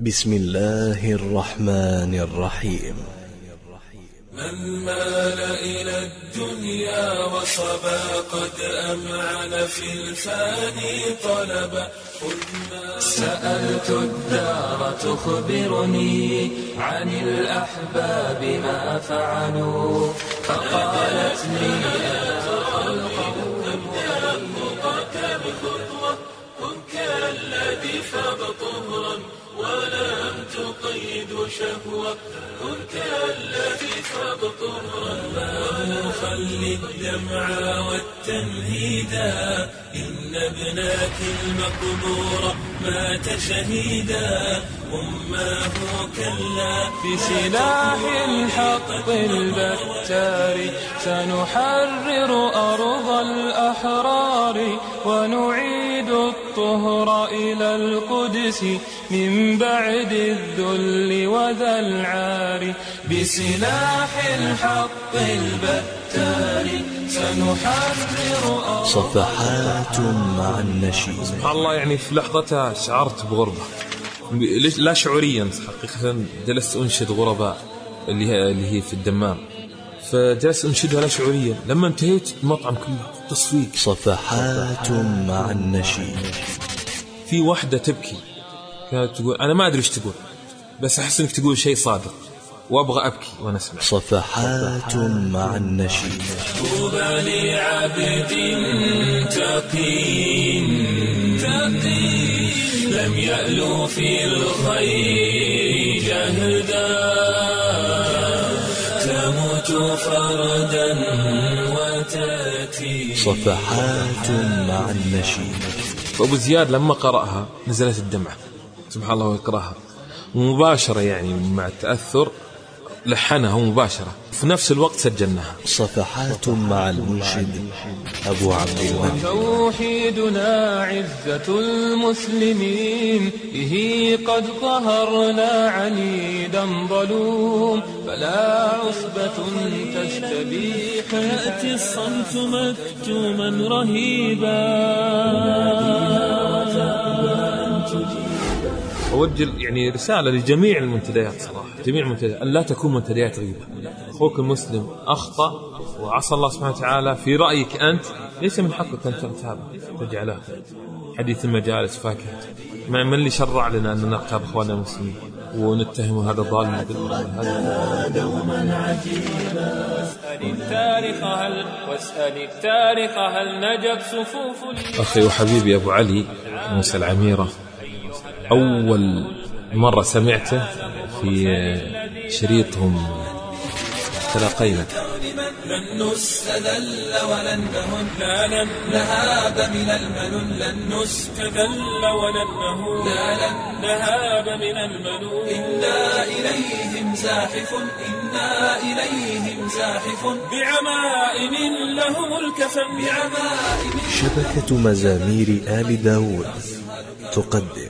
بسم الله الرحمن الرحيم. من مال إلى الدنيا وصبا قد أمعن في الفاني طلبا. سألت الدار تخبرني عن الأحباب ما فعلوا، فقالت لي كن كالذي فاض طهرا ولم تقيد شهوة، كن كالذي فاض طهرا وخل الدمع والتنهيدا، إن ابنك المقبور مات شهيدا، أمه كلا. بسلاح الحق البتار سنحرر أرض الأحرار، ونعيد الطهر إلى القدس من بعد الذل وذا العار. بسلاح الحق البتار سنحرر صفحات مع النشيد. سبحان الله، يعني في لحظتها شعرت بغربة لا شعوريا حقيقة. جلست أنشد غرباء اللي هي في الدمام، فجلست أنشدها لا شعوريا. لما انتهيت المطعم كله تصفيق. صفحات مع النشيد. في واحدة تبكي كانت تقول، أنا ما أدري إيش تقول بس أحس إنك تقول شيء صادق وأبغى أبكي وأنا أسمع. صفحات مع النشيد. طوبى لعبد تقي لم يألو في الخير جهدا، تموت فردا وتأتي. صفحات مع النشيد. فأبو زياد لما قرأها نزلت الدمعة، سبحان الله، ويقرأها مباشرة يعني مع التأثر، لحنها مباشرة في نفس الوقت سجلناها. صفحات مع المنشد أبو عبد الملك. توحيدنا عزة المسلمين، به قد قهرنا عنيدا ظلوم، فلا عصبة تستبيح. يأتي الصمت مكتوما رهيبا. أوجه يعني رسالة لجميع المنتديات صراحة، جميع المنتديات، أن لا تكون منتديات غيبة. أخوك المسلم أخطأ وعصى الله سبحانه وتعالى، في رأيك أنت ليس من حقك أن تغتابه تجعله حديث المجالس فاكهة. ما من اللي شرع لنا أن نغتاب أخواننا المسلمين ونتهم هذا الظالم دوما عجيبا. واسأل التاريخ هل نجت صفوف. أخي وحبيبي أبو علي موسى العميرة، أول مرة سمعته في شريطهم تلاقينا. لن نستذل ولن نهن، لا لن نهاب من المنون. لن نستذل ولن نهن، لا لن نهاب من المنون. إنا إليهم زاحف، إنا إليهم زاحف. بعمائم لهم الكفن، بعمائم. شبكة مزامير آل داود تقدم.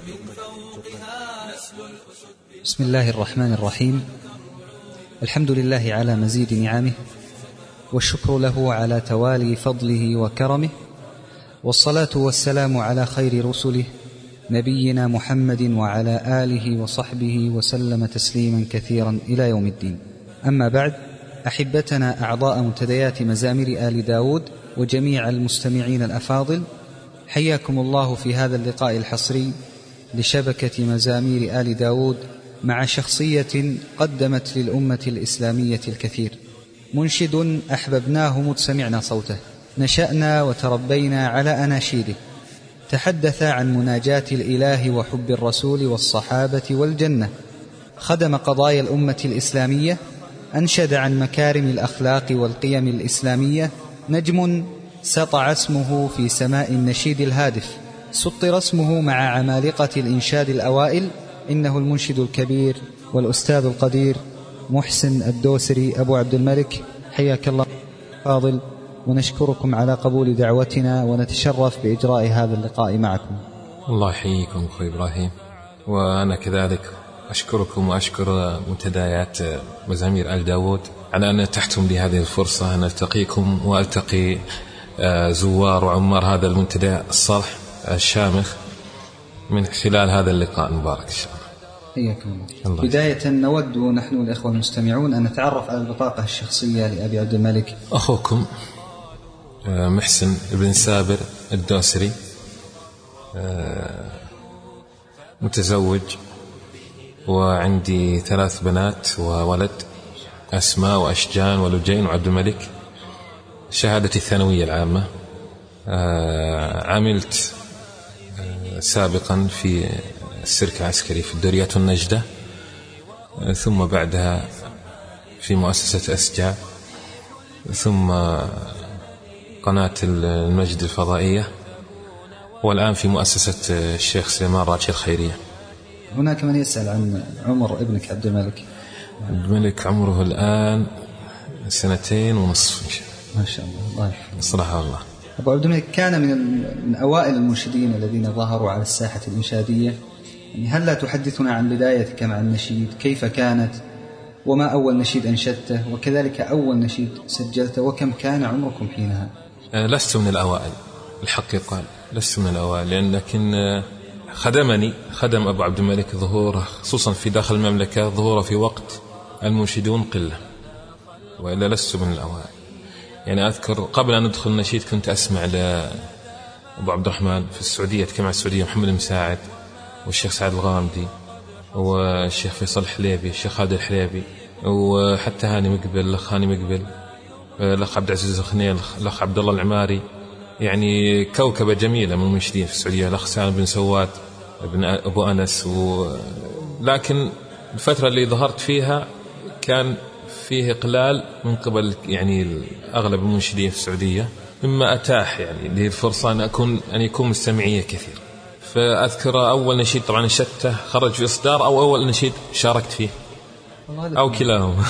بسم الله الرحمن الرحيم. الحمد لله على مزيد نعمه، والشكر له على توالي فضله وكرمه، والصلاة والسلام على خير رسله نبينا محمد وعلى آله وصحبه وسلم تسليما كثيرا إلى يوم الدين. أما بعد، أحبتنا أعضاء منتديات مزامير آل داود وجميع المستمعين الأفاضل، حياكم الله في هذا اللقاء الحصري لشبكة مزامير آل داود مع شخصية قدمت للأمة الإسلامية الكثير، منشد أحببناه مذ سمعنا صوته، نشأنا وتربينا على أناشيده، تحدث عن مناجاة الإله وحب الرسول والصحابة والجنة، خدم قضايا الأمة الإسلامية، أنشد عن مكارم الأخلاق والقيم الإسلامية، نجم سطع اسمه في سماء النشيد الهادف، سطر اسمه مع عمالقة الإنشاد الأوائل. إنه المنشد الكبير والأستاذ القدير محسن الدوسري أبو عبد الملك، حياك الله فاضل، ونشكركم على قبول دعوتنا، ونتشرف بإجراء هذا اللقاء معكم. الله يحييكم أخوي إبراهيم، وأنا كذلك أشكركم وأشكر منتديات مزامير آل داود على أن أتحتم لي هذه الفرصة أن ألتقيكم وألتقي زوار وعمار هذا المنتدى الصالح الشامخ من خلال هذا اللقاء المبارك إن شاء الله. حياكم الله. بداية نود نحن الإخوة المستمعون أن نتعرف على البطاقة الشخصية لأبي عبد الملك. أخوكم محسن بن سابر الدوسري، متزوج، وعندي 3 بنات وولد، أسماء وأشجان ولجين وعبد الملك. شهادتي الثانوية العامة. عملت سابقا في السيرك العسكري في الدوريات النجدة، ثم بعدها في مؤسسة أسجع، ثم قناة المجد الفضائية، والآن في مؤسسة الشيخ سليمان راشد الخيرية. هناك من يسأل عن عمر ابنك عبد الملك. عبد الملك عمره الآن 2.5 ما شاء الله، الله يحفظه. صراحة الله. أبو عبد الملك كان من أوائل المنشدين الذين ظهروا على الساحة الإنشادية. يعني هل لا تحدثنا عن بدايتك مع النشيد؟ كيف كانت؟ وما أول نشيد أنشدته؟ وكذلك أول نشيد سجلته؟ وكم كان عمركم حينها؟ لست من الأوائل الحقيقة، لست من الأوائل، لكن خدم أبو عبد الملك ظهوره خصوصا في داخل المملكة، ظهوره في وقت المنشدون قلة، وإلا لست من الأوائل. يعني أذكر قبل أن أدخل النشيد كنت أسمع لأبو عبد الرحمن في السعودية، كما السعودية محمد المساعد والشيخ سعد الغامدي والشيخ فيصل الحليبي، الشيخ خالد الحليبي، وحتى هاني مقبل، الأخ هاني مقبل، الأخ عبد العزيز الخنيل، الأخ عبد الله العماري. يعني كوكبة جميلة من المنشدين في السعودية، الأخ سالم بن سواد ابن أبو أنس. لكن الفترة اللي ظهرت فيها كان فيه إقلال من قبل يعني أغلب المنشدين في السعودية، مما أتاح يعني لي الفرصة أن يكون مستمعية كثير. فأذكر أول نشيد طبعا نشدته خرج في إصدار، أو أول نشيد شاركت فيه، أو كلاهما.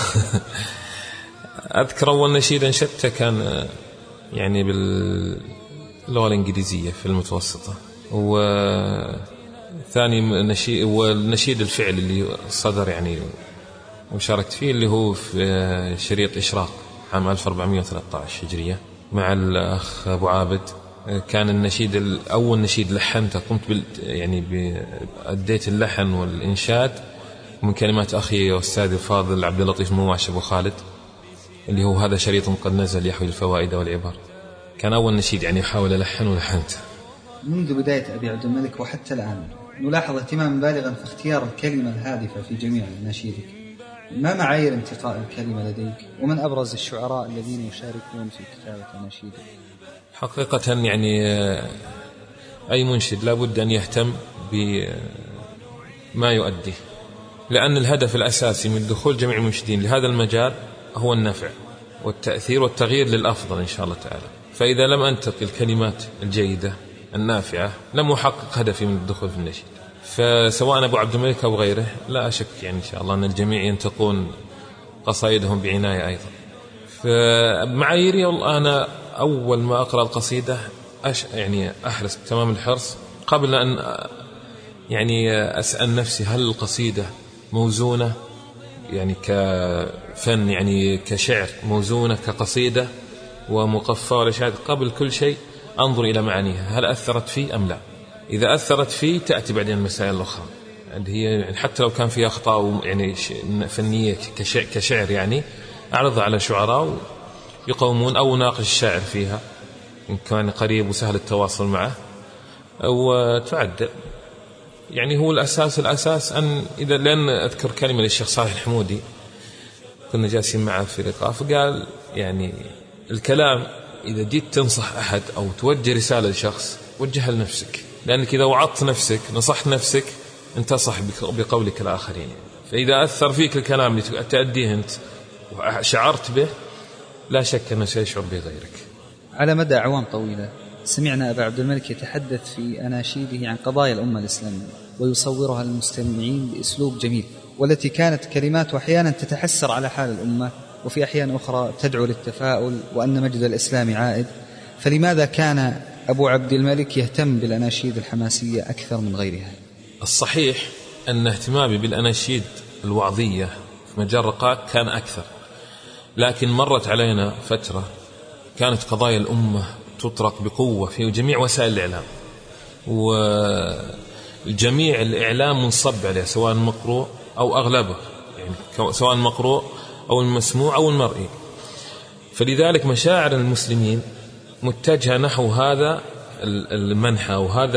أذكر أول نشيد نشدته كان يعني باللغة الإنجليزية في المتوسطة، وثاني نشيد والنشيد الفعل اللي صدر يعني وشاركت فيه اللي هو في شريط إشراق عام 1413 هجرية مع الأخ أبو عابد. كان النشيد الأول نشيد لحنته، قمت أديت اللحن والإنشاد من كلمات أخي وأستاذي الفاضل عبد اللطيف مواش أبو خالد، اللي هو هذا شريط قد نزل يحوي الفوائد والعبر. كان أول نشيد يعني أحاول ألحن ولحنته. منذ بداية أبي عبد الملك وحتى الآن نلاحظ اهتمام بالغا في اختيار الكلمة الهادفة في جميع نشيدك. ما معايير انتقاء الكلمة لديك؟ ومن أبرز الشعراء الذين يشاركون في كتابة نشيدك؟ حقيقة يعني أي منشد لابد أن يهتم بما يؤديه، لأن الهدف الأساسي من دخول جميع المنشدين لهذا المجال هو النفع والتأثير والتغيير للأفضل إن شاء الله تعالى. فإذا لم أنتقي الكلمات الجيدة النافعة لم أحقق هدفي من الدخول في النشيد. فسواء أبو عبد الملك أو غيره لا أشك يعني إن شاء الله أن الجميع ينتقون قصائدهم بعناية أيضا. فمعاييري أنا أول ما أقرأ القصيدة يعني أحرص تمام الحرص قبل أن يعني أسأل نفسي هل القصيدة موزونة يعني كفن، يعني كشعر موزونة كقصيدة ومقفى ولا شيء. قبل كل شيء أنظر إلى معانيها، هل أثرت فيه أم لا. إذا أثرت فيه تأتي بعدين المسائل الأخرى اللي هي يعني حتى لو كان فيها أخطاء يعني فنية كشعر يعني أعرضها على شعراء يقومون أو ناقش الشاعر فيها إن كان قريب وسهل التواصل معه وتعدل. يعني هو الأساس أن إذا لأن أذكر كلمة للشيخ صالح الحمودي كنا جالسين معه في لقاء، فقال يعني الكلام إذا جيت تنصح أحد أو توجه رسالة لشخص وجهها لنفسك، لأنك إذا وعظت نفسك نصحت نفسك أنت صح بقولك الآخرين. فإذا أثر فيك الكلام اللي تأديه أنت وشعرت به لا شك أنه سيشعر به غيرك. على مدى أعوام طويلة سمعنا أبا عبد الملك يتحدث في أناشيده عن قضايا الأمة الإسلامية ويصورها للمستمعين بأسلوب جميل، والتي كانت كلمات أحيانا تتحسر على حال الأمة وفي أحيان أخرى تدعو للتفاؤل وأن مجد الإسلام عائد. فلماذا كان أبو عبد الملك يهتم بالأناشيد الحماسية أكثر من غيرها؟ الصحيح أن اهتمامي بالأناشيد الوعظية في مجال رقاق كان أكثر، لكن مرت علينا فترة كانت قضايا الأمة تطرق بقوة في جميع وسائل الإعلام، جميع الإعلام منصب عليه سواء مقروء أو أغلبه، يعني سواء مقروء أو المسموع أو المرئي. فلذلك مشاعر المسلمين متجهة نحو هذا المنحى وهذا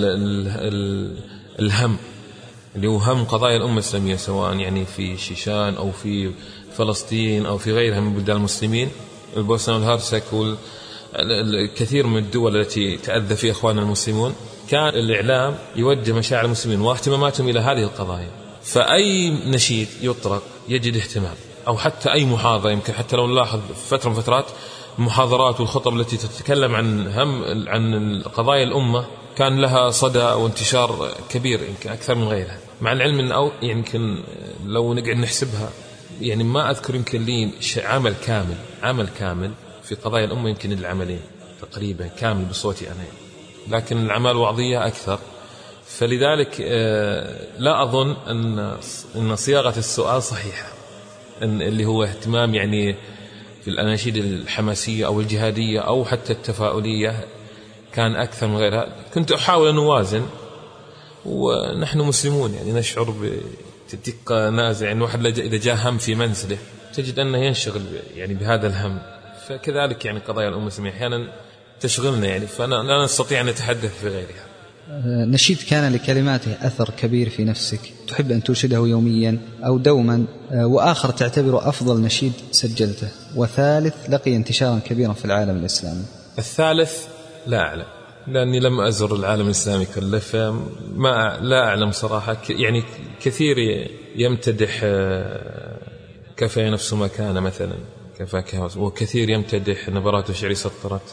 الهم اللي هو هم قضايا الأمة الإسلامية، سواء يعني في شيشان أو في فلسطين أو في غيرها من بلدان المسلمين، البوسنة والهرسك والكثير من الدول التي تأذى فيها إخواننا المسلمون. كان الإعلام يوجه مشاعر المسلمين واهتماماتهم إلى هذه القضايا، فأي نشيد يطرق يجد اهتمام، أو حتى أي محاضرة. يمكن حتى لو نلاحظ فترة من فترات المحاضرات والخطب التي تتكلم عن قضايا الأمة كان لها صدى وانتشار كبير، يمكن أكثر من غيرها، مع العلم أن أو يمكن لو نقعد نحسبها يعني ما أذكر يمكن لي عمل كامل في قضايا الأمة، يمكن العملين تقريبا كامل بصوتي أنا، لكن الأعمال الوعظية أكثر. فلذلك لا أظن أن صياغة السؤال صحيحة، أن اللي هو اهتمام يعني في الأناشيد الحماسية أو الجهادية أو حتى التفاؤلية كان أكثر من غيرها. كنت أحاول أن أوازن، ونحن مسلمون يعني نشعر بتدق نازع، يعني واحد إذا جاء هم في منزله تجد أنه ينشغل يعني بهذا الهم. فكذلك يعني قضايا الأمة الإسلامية أحيانا تشغلنا، يعني فأنا لا نستطيع أن نتحدث في غيرها. نشيد كان لكلماته أثر كبير في نفسك تحب أن تنشده يوميا أو دوما، وآخر تعتبره أفضل نشيد سجلته، وثالث لقي انتشارا كبيرا في العالم الإسلامي؟ الثالث لا أعلم، لأني لم أزر العالم الإسلامي كله، لا أعلم صراحة. يعني كثير يمتدح كفى نفس ما كان مثلا، وكثير يمتدح نبرات شعري سطرت،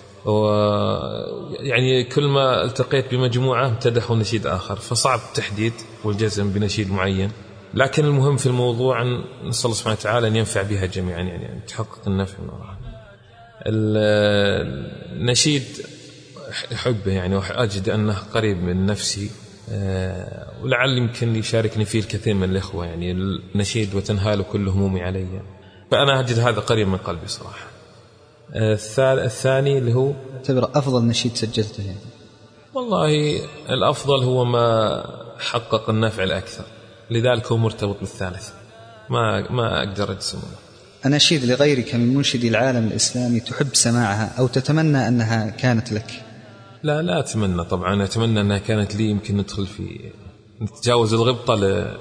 يعني كل ما التقيت بمجموعة امتدحوا نشيد آخر، فصعب التحديد والجزم بنشيد معين. لكن المهم في الموضوع أن نسأل الله سبحانه وتعالى أن ينفع بها جميعا، يعني تحقق النفع من وراءها. النشيد أحبه يعني، وأجد أنه قريب من نفسي، ولعل يمكن يشاركني فيه الكثير من الإخوة، يعني النشيد وتنهال كل همومي علي، فأنا أجد هذا قريب من قلبي صراحة. الثاني اللي هو تعتبر أفضل نشيد سجلته يعني؟ والله الأفضل هو ما حقق النفع الأكثر، لذلك هو مرتبط بالثالث، ما أقدر أجزمه. أناشيد لغيرك من منشدي العالم الإسلامي تحب سماعها أو تتمنى أنها كانت لك؟ لا أتمنى طبعا، أتمنى أنها كانت لي، يمكن ندخل في نتجاوز الغبطة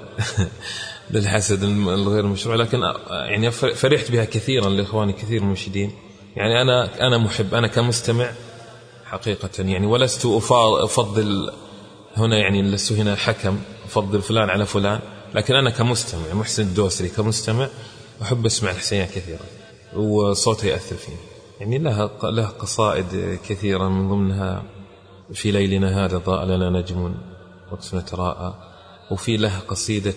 للحسد الغير مشروع، لكن يعني فرحت بها كثيرا لإخواني كثير من المنشدين. يعني أنا محب، أنا كمستمع حقيقة يعني، ولست أفضل هنا، يعني لست هنا حكم أفضل فلان على فلان، لكن أنا كمستمع محسن الدوسري كمستمع أحب أسمع الحسينية كثيرا، وصوته يأثر فيني. يعني له قصائد كثيرة، من ضمنها في ليلنا هذا ضاء لنا نجم وقت نتراءى، وفي له قصيدة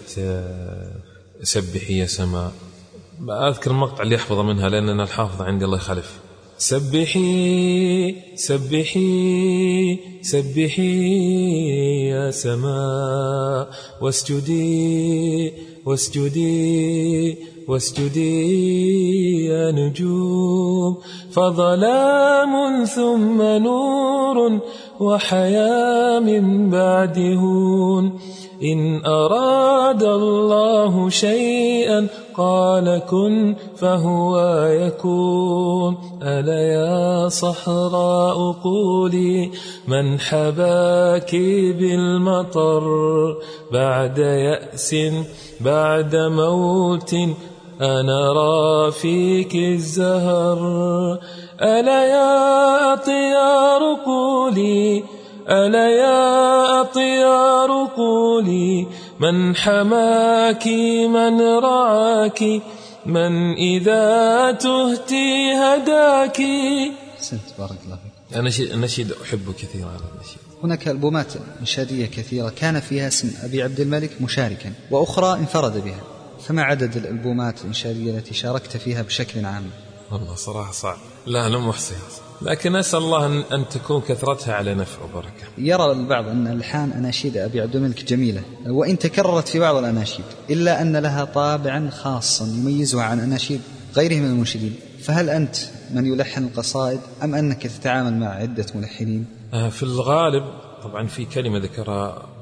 سبحي يا سماء، أذكر المقطع اللي أحفظ منها لأننا الحافظ عندي الله يخلف. سبحي سبحي سبحي يا سماء، واسجدي واسجدي واسجدي يا نجوم، فظلام ثم نور وحياة من بعدهن، إن أراد الله شيئا قال كن فهو يكون. ألا يا صحراء قولي من حباك بالمطر، بعد يأس بعد موت أنا رأى فيك الزهر. ألا يا أطيار قولي، ألا يا أطيار قولي من حماك من رعاك، من إذا تهتي هداك. أحسنت بارك الله فيك. النشيد أحبه كثيرا. هناك ألبومات إنشادية كثيرة كان فيها اسم أبي عبد الملك مشاركا، وأخرى انفرد بها، فما عدد الألبومات الإنشادية التي شاركت فيها بشكل عام؟ والله صراحة صعب، لا لم أحصيها، لكن أسأل الله أن تكون كثرتها على نفع وبركة. يرى البعض أن ألحان أناشيد أبي عبد الملك جميلة، وإن تكررت في بعض الأناشيد، إلا أن لها طابعا خاصا يميزها عن أناشيد غيره من المنشدين، فهل أنت من يلحن القصائد أم أنك تتعامل مع عدة ملحنين؟ في الغالب طبعا في كلمة ذكرها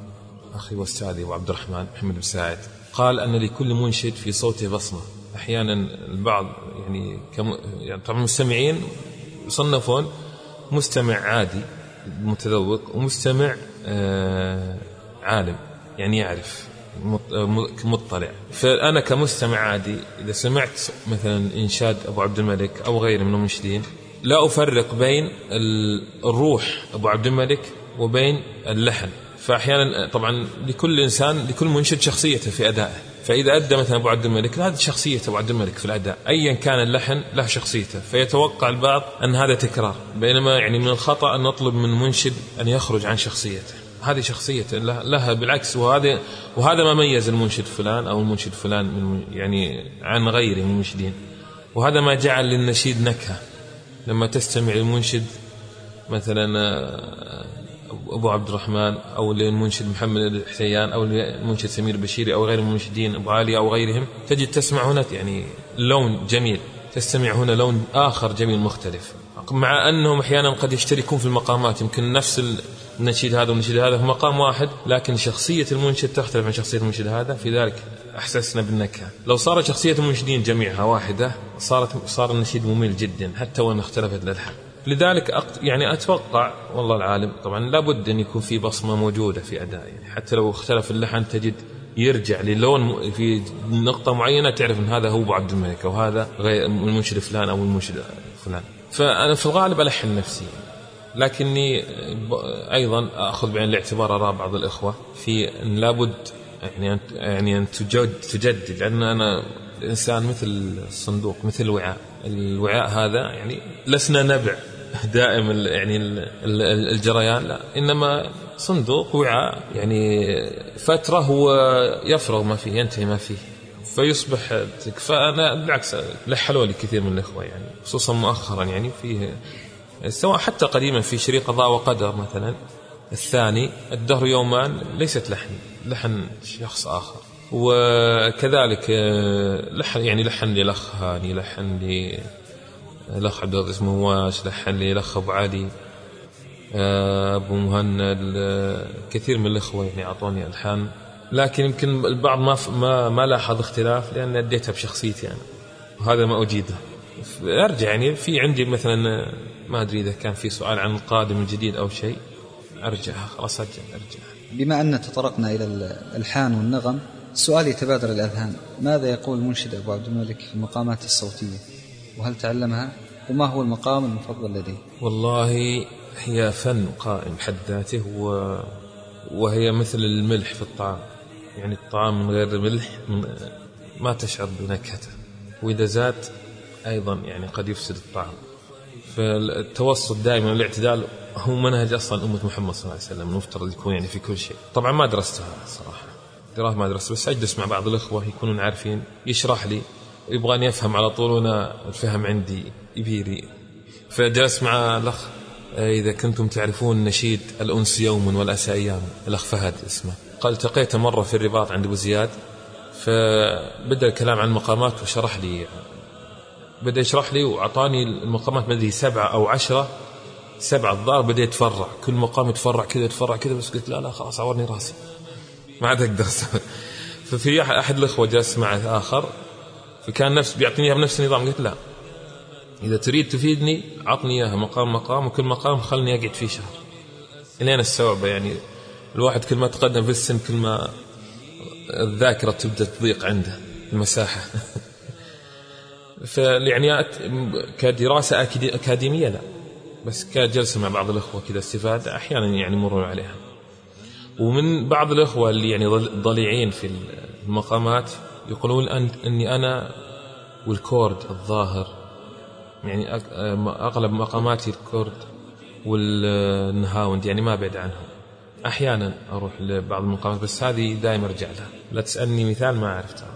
أخي وأستاذي أبو عبد الرحمن محمد بن ساعد قال أن لكل منشد في صوته بصمة. أحيانا البعض يعني طبعا المستمعين يصنفون مستمع عادي متذوق ومستمع عالم يعني يعرف مطلع. فأنا كمستمع عادي إذا سمعت مثلا إنشاد أبو عبد الملك أو غيره من المنشدين لا أفرق بين الروح أبو عبد الملك وبين اللحن. فأحيانا طبعا لكل إنسان لكل منشد شخصيته في أدائه، فإذا أدى مثلا أبو عبد الملك هذه شخصية أبو عبد الملك في الأداء أيا كان اللحن له شخصيته، فيتوقع البعض أن هذا تكرار، بينما يعني من الخطأ أن نطلب من منشد أن يخرج عن شخصيته. هذه شخصيته لها بالعكس، وهذا ما ميز المنشد فلان أو المنشد فلان من يعني عن غيره من المنشدين، وهذا ما جعل للنشيد نكهة. لما تستمع للمنشد مثلا أبو عبد الرحمن أو للمنشد محمد الحسيان أو للمنشد سمير بشيري أو غير المنشدين أبو علي أو غيرهم، تجد تسمع هنا يعني لون جميل، تستمع هنا لون آخر جميل مختلف، مع أنهم أحيانا قد يشتركون في المقامات. يمكن نفس النشيد هذا والنشيد هذا في مقام واحد، لكن شخصية المنشد تختلف عن شخصية المنشد هذا، في ذلك أحسسنا بالنكهة. لو صارت شخصية المنشدين جميعها واحدة صار النشيد ممل جدا حتى وإن اختلفت الألحان. لذلك يعني أتوقع والله العالم طبعا لابد أن يكون في بصمة موجودة في أداء، يعني حتى لو اختلف اللحن تجد يرجع للون في نقطة معينة تعرف أن هذا هو أبو عبد الملك أو هذا غير المنشد فلان أو المنشد فلان. فأنا في الغالب ألحن نفسي، لكني أيضا أخذ بعين الاعتبار آراء بعض الإخوة في أن لابد يعني أن تجدد، لأن أنا الإنسان مثل الصندوق مثل الوعاء هذا، يعني لسنا نبع دائم يعني الجريان، لا، إنما صندوق وعاء يعني فترة هو يفرغ ما فيه ينتهي ما فيه فيصبح. فأنا بالعكس لحلوا لي كثير من الإخوة يعني خصوصا مؤخرا يعني فيه، سواء حتى قديما في شريط قضاء وقدر مثلا الثاني الدهر يومان ليست لحن شخص آخر، وكذلك لحن لي الأخ هاني، لحن لي الأخ عبد الله اسمه هواش، لحن لي الأخ أبو علي، أبو مهند، كثير من الأخوة يعني أعطوني ألحان، لكن يمكن البعض ما لاحظ اختلاف لأن أديتها بشخصيتي أنا، وهذا ما أجيده. أرجع يعني في عندي مثلا ما أدري إذا كان في سؤال عن القادم الجديد أو شيء أرجع خلاص أرجع. بما أن تطرقنا إلى الألحان والنغم، السؤال يتبادر الأذهان: ماذا يقول المنشد أبو عبد الملك في المقامات الصوتية؟ وهل تعلمها؟ وما هو المقام المفضل لديه؟ والله هي فن قائم بحد ذاته، وهي مثل الملح في الطعام، يعني الطعام من غير الملح ما تشعر بنكهته، وإذا زاد أيضا يعني قد يفسد الطعام. فالتوسط دائما والاعتدال هو منهج أصلا أمة محمد صلى الله عليه وسلم، المفترض يكون يعني في كل شيء. طبعا ما درستها صراحة، دراسة ما درست، بس أجلس مع بعض الأخوة يكونون عارفين، يشرح لي، يبغاني أفهم على طول، وأنا الفهم عندي يبيري. فجلس مع الأخ إذا كنتم تعرفون نشيد الأنس يوم والأسى أيام، الأخ فهد اسمه، قال التقيته مرة في الرباط عند أبو زياد، فبدأ الكلام عن المقامات وشرح لي، بدأ يشرح لي وعطاني المقامات مدري 7 أو 10، 7 الظاهر، بدأ يتفرع كل مقام يتفرع كذا، بس قلت لا خلاص عورني راسي ما عاد أقدر. ففي أحد الأخوة جالس معه آخر، فكان نفس بيعطيني إياها بنفس النظام، قلت لا، إذا تريد تفيدني عطني إياها مقام، وكل مقام خلني أقعد فيه شهر إلين استوعبه. يعني الواحد كل ما تقدم في السن كل ما الذاكرة تبدأ تضيق عنده المساحة. فيعني كدراسة أكاديمية لا، بس كجلسة مع بعض الأخوة كذا استفادة أحيانا يعني مروا عليها. ومن بعض الأخوة اللي يعني ضليعين في المقامات يقولون أني أنا والكورد الظاهر، يعني أغلب مقاماتي الكورد والنهاوند يعني ما بعد عنهم. أحيانا أروح لبعض المقامات، بس هذه دائما أرجع لها، لا تسألني مثال ما عرفتها.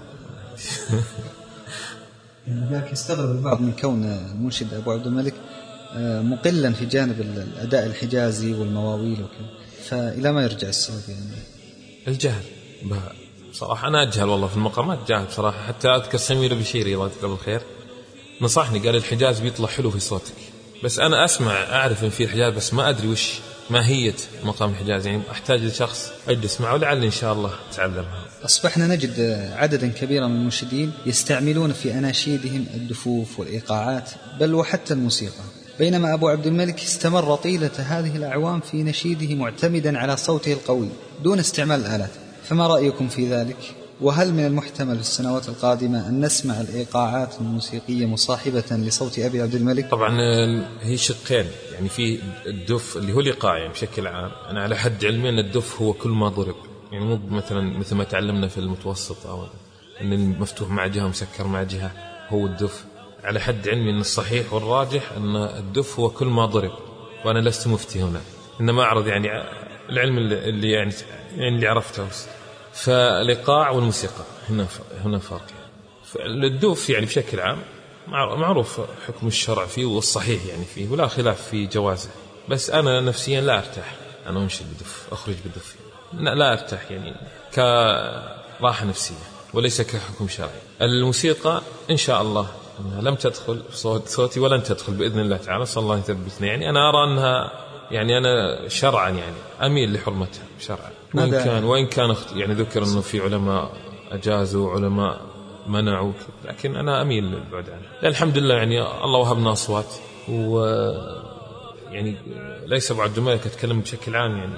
لذلك يستغرب البعض من كون المنشد أبو عبد الملك مقلا في جانب الأداء الحجازي والمواويل وكذا، فإلى ما يرجع الصواب يعني؟ الجهل صراحة، أنا أجهل والله في المقامات، جاهل بصراحة. حتى أذكر سمير بشيري الله يذكره بالخير نصحني، قال الحجاز بيطلع حلو في صوتك، بس أنا أسمع أعرف إن في الحجاز بس ما أدري وش ماهية مقام الحجاز، يعني أحتاج لشخص أجلس معه ولعل إن شاء الله أتعلمها. أصبحنا نجد عددا كبيرا من المنشدين يستعملون في أناشيدهم الدفوف والإيقاعات بل وحتى الموسيقى، بينما أبو عبد الملك استمر طيلة هذه الأعوام في نشيده معتمدا على صوته القوي دون استعمال الآلات. فما رأيكم في ذلك؟ وهل من المحتمل في السنوات القادمة أن نسمع الإيقاعات الموسيقية مصاحبة لصوت أبي عبد الملك؟ طبعا هي شقين، يعني في الدف اللي هو الإيقاع يعني بشكل عام. أنا على حد علمي أن الدف هو كل ما ضرب، يعني مو مثلا مثل ما تعلمنا في المتوسط أو أن المفتوح مع جهة ومسكر مع جهة هو الدف. على حد علمي أن الصحيح والراجح أن الدف هو كل ما ضرب، وأنا لست مفتي هنا، إنما أعرض يعني العلم اللي يعني اللي عرفته. فالإيقاع والموسيقى هنا فرق. الدف يعني بشكل عام معروف حكم الشرع فيه والصحيح يعني فيه ولا خلاف في جوازه، بس أنا نفسيا لا أرتاح أنا أنشد بدف، أخرج بدف، لا أرتاح يعني كراحة نفسية وليس كحكم شرعي. الموسيقى إن شاء الله أنها لم تدخل صوتي ولن تدخل بإذن الله تعالى، صلى الله يثبتنا. يعني أنا أرى أنها يعني أنا شرعا يعني أميل لحرمتها شرعا، وإن كان يعني ذكر أنه في علماء أجازوا علماء منعوا، لكن أنا أميل للبعد عنها. الحمد لله يعني الله وهبنا أصوات، ويعني ليس أبو عبد الملك أتكلم بشكل عام يعني،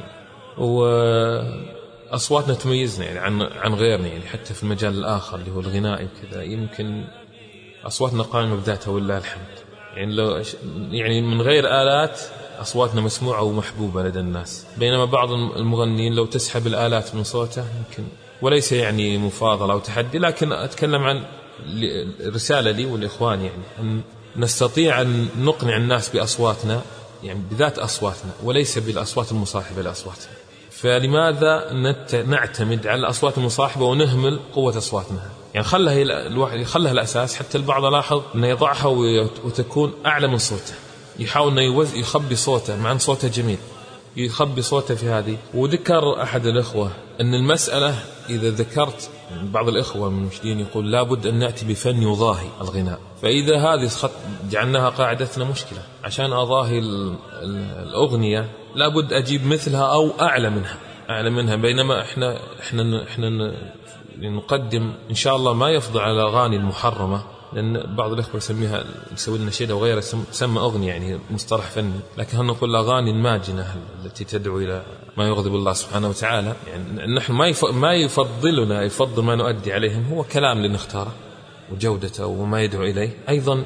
وأصواتنا تميزنا يعني عن غيرنا، يعني حتى في المجال الآخر اللي هو الغنائي وكذا يمكن أصواتنا قائمة بذاتها ولله الحمد. يعني لو يعني من غير آلات أصواتنا مسموعة ومحبوبة لدى الناس، بينما بعض المغنين لو تسحب الآلات من صوته يمكن، وليس يعني مفاضلة أو تحدي، لكن أتكلم عن رسالة لي والإخوان يعني أن نستطيع أن نقنع الناس بأصواتنا، يعني بذات أصواتنا وليس بالأصوات المصاحبة لأصواتنا. فلماذا نعتمد على الأصوات المصاحبة ونهمل قوة أصواتنا؟ يعني خلها الأساس. حتى البعض لاحظ أنه يضعها وتكون أعلى من صوته، يحاول أن يخبي صوته مع أن صوته جميل، يخبي صوته في هذه. وذكر أحد الإخوة أن المسألة إذا ذكرت بعض الإخوة من المشدين يقول لابد أن نأتي بفن يضاهي الغناء، فإذا هذه جعلناها قاعدتنا مشكلة. عشان أضاهي الأغنية لابد أجيب مثلها أو أعلى منها، بينما إحنا نقدم إن شاء الله ما يفضل على الأغاني المحرمة، لأن بعض الأخوة يسوي لنا نشيد وغيره تسمى أغنية يعني مصطلح فني، لكن هل نقول الأغاني الماجنة التي تدعو إلى ما يغضب الله سبحانه وتعالى. يعني نحن ما يفضل ما نؤدي عليهم هو كلام لنختاره وجودته وما يدعو إليه. أيضا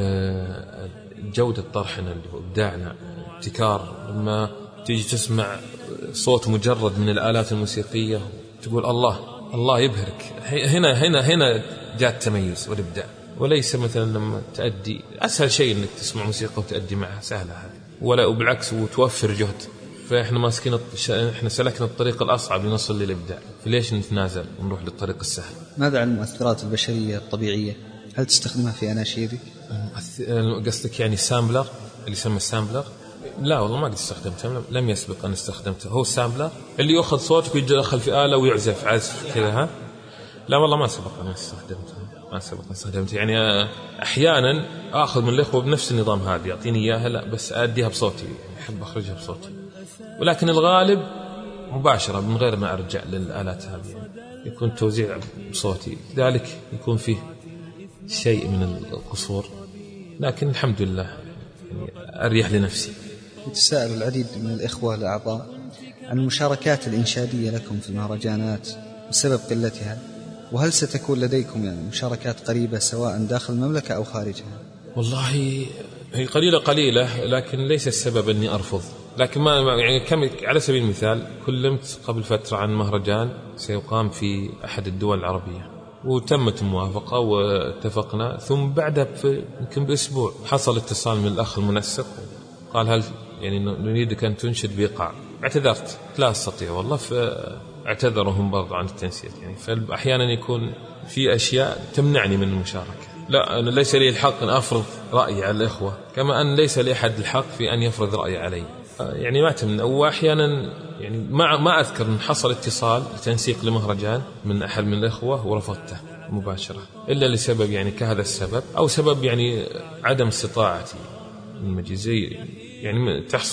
جودة طرحنا وإبداعنا ابتكار، لما تيجي تسمع صوت مجرد من الآلات الموسيقية تقول الله يبهرك. هنا جاء التميز والإبداع، وليس مثلا لما تأدي أسهل شيء إنك تسمع موسيقى وتأدي معها سهلة هذه، ولا وبالعكس وتوفر جهد. فإحنا إحنا سلكنا الطريق الأصعب لنصل للإبداع، فليش نتنازل ونروح للطريق السهل؟ ماذا عن المؤثرات البشرية الطبيعية؟ هل تستخدمها في أناشيدك؟ قصدك يعني السامبلر اللي يسمى السامبلر؟ لا والله ما قد استخدمته، لم يسبق أن استخدمته. هو السامبلر اللي يأخذ صوتك ويدخل في آلة ويعزف عزف كذا. ها لا والله ما سبق أن استخدمته. يعني أحيانا أخذ من الإخوة بنفس النظام هذا، يعطيني إياها لا بس أديها بصوتي، يعني أحب أخرجها بصوتي، ولكن الغالب مباشرة من غير ما أرجع للآلات هذه، يعني يكون توزيع بصوتي، ذلك يكون فيه شيء من القصور، لكن الحمد لله يعني أريح لنفسي. يتساءل العديد من الإخوة الأعضاء عن المشاركات الإنشادية لكم في المهرجانات وسبب قلتها، وهل ستكون لديكم يعني مشاركات قريبة سواء داخل المملكة أو خارجها؟ والله هي قليلة، لكن ليس السبب أني أرفض، لكن ما يعني على سبيل المثال كلمت قبل فترة عن مهرجان سيقام في أحد الدول العربية، وتمت الموافقة واتفقنا، ثم بعدها يمكن بأسبوع حصل اتصال من الأخ المنسق قال هل يعني نريدك أن تنشد بإيقاع. اعتذرت لا أستطيع والله، فاعتذرهم برضو عن التنسيق. يعني فأحيانا يكون في أشياء تمنعني من المشاركة. لا أنا ليس لي الحق أن أفرض رأيي على الإخوة، كما أن ليس لي أحد الحق في أن يفرض رأيي علي. يعني ما تمنع. وأحيانا يعني ما أذكر أن حصل اتصال لتنسيق لمهرجان من أحد من الإخوة ورفضته مباشرة، إلا لسبب يعني كهذا السبب، أو سبب يعني عدم استطاعتي المجيزي، يعني تحصل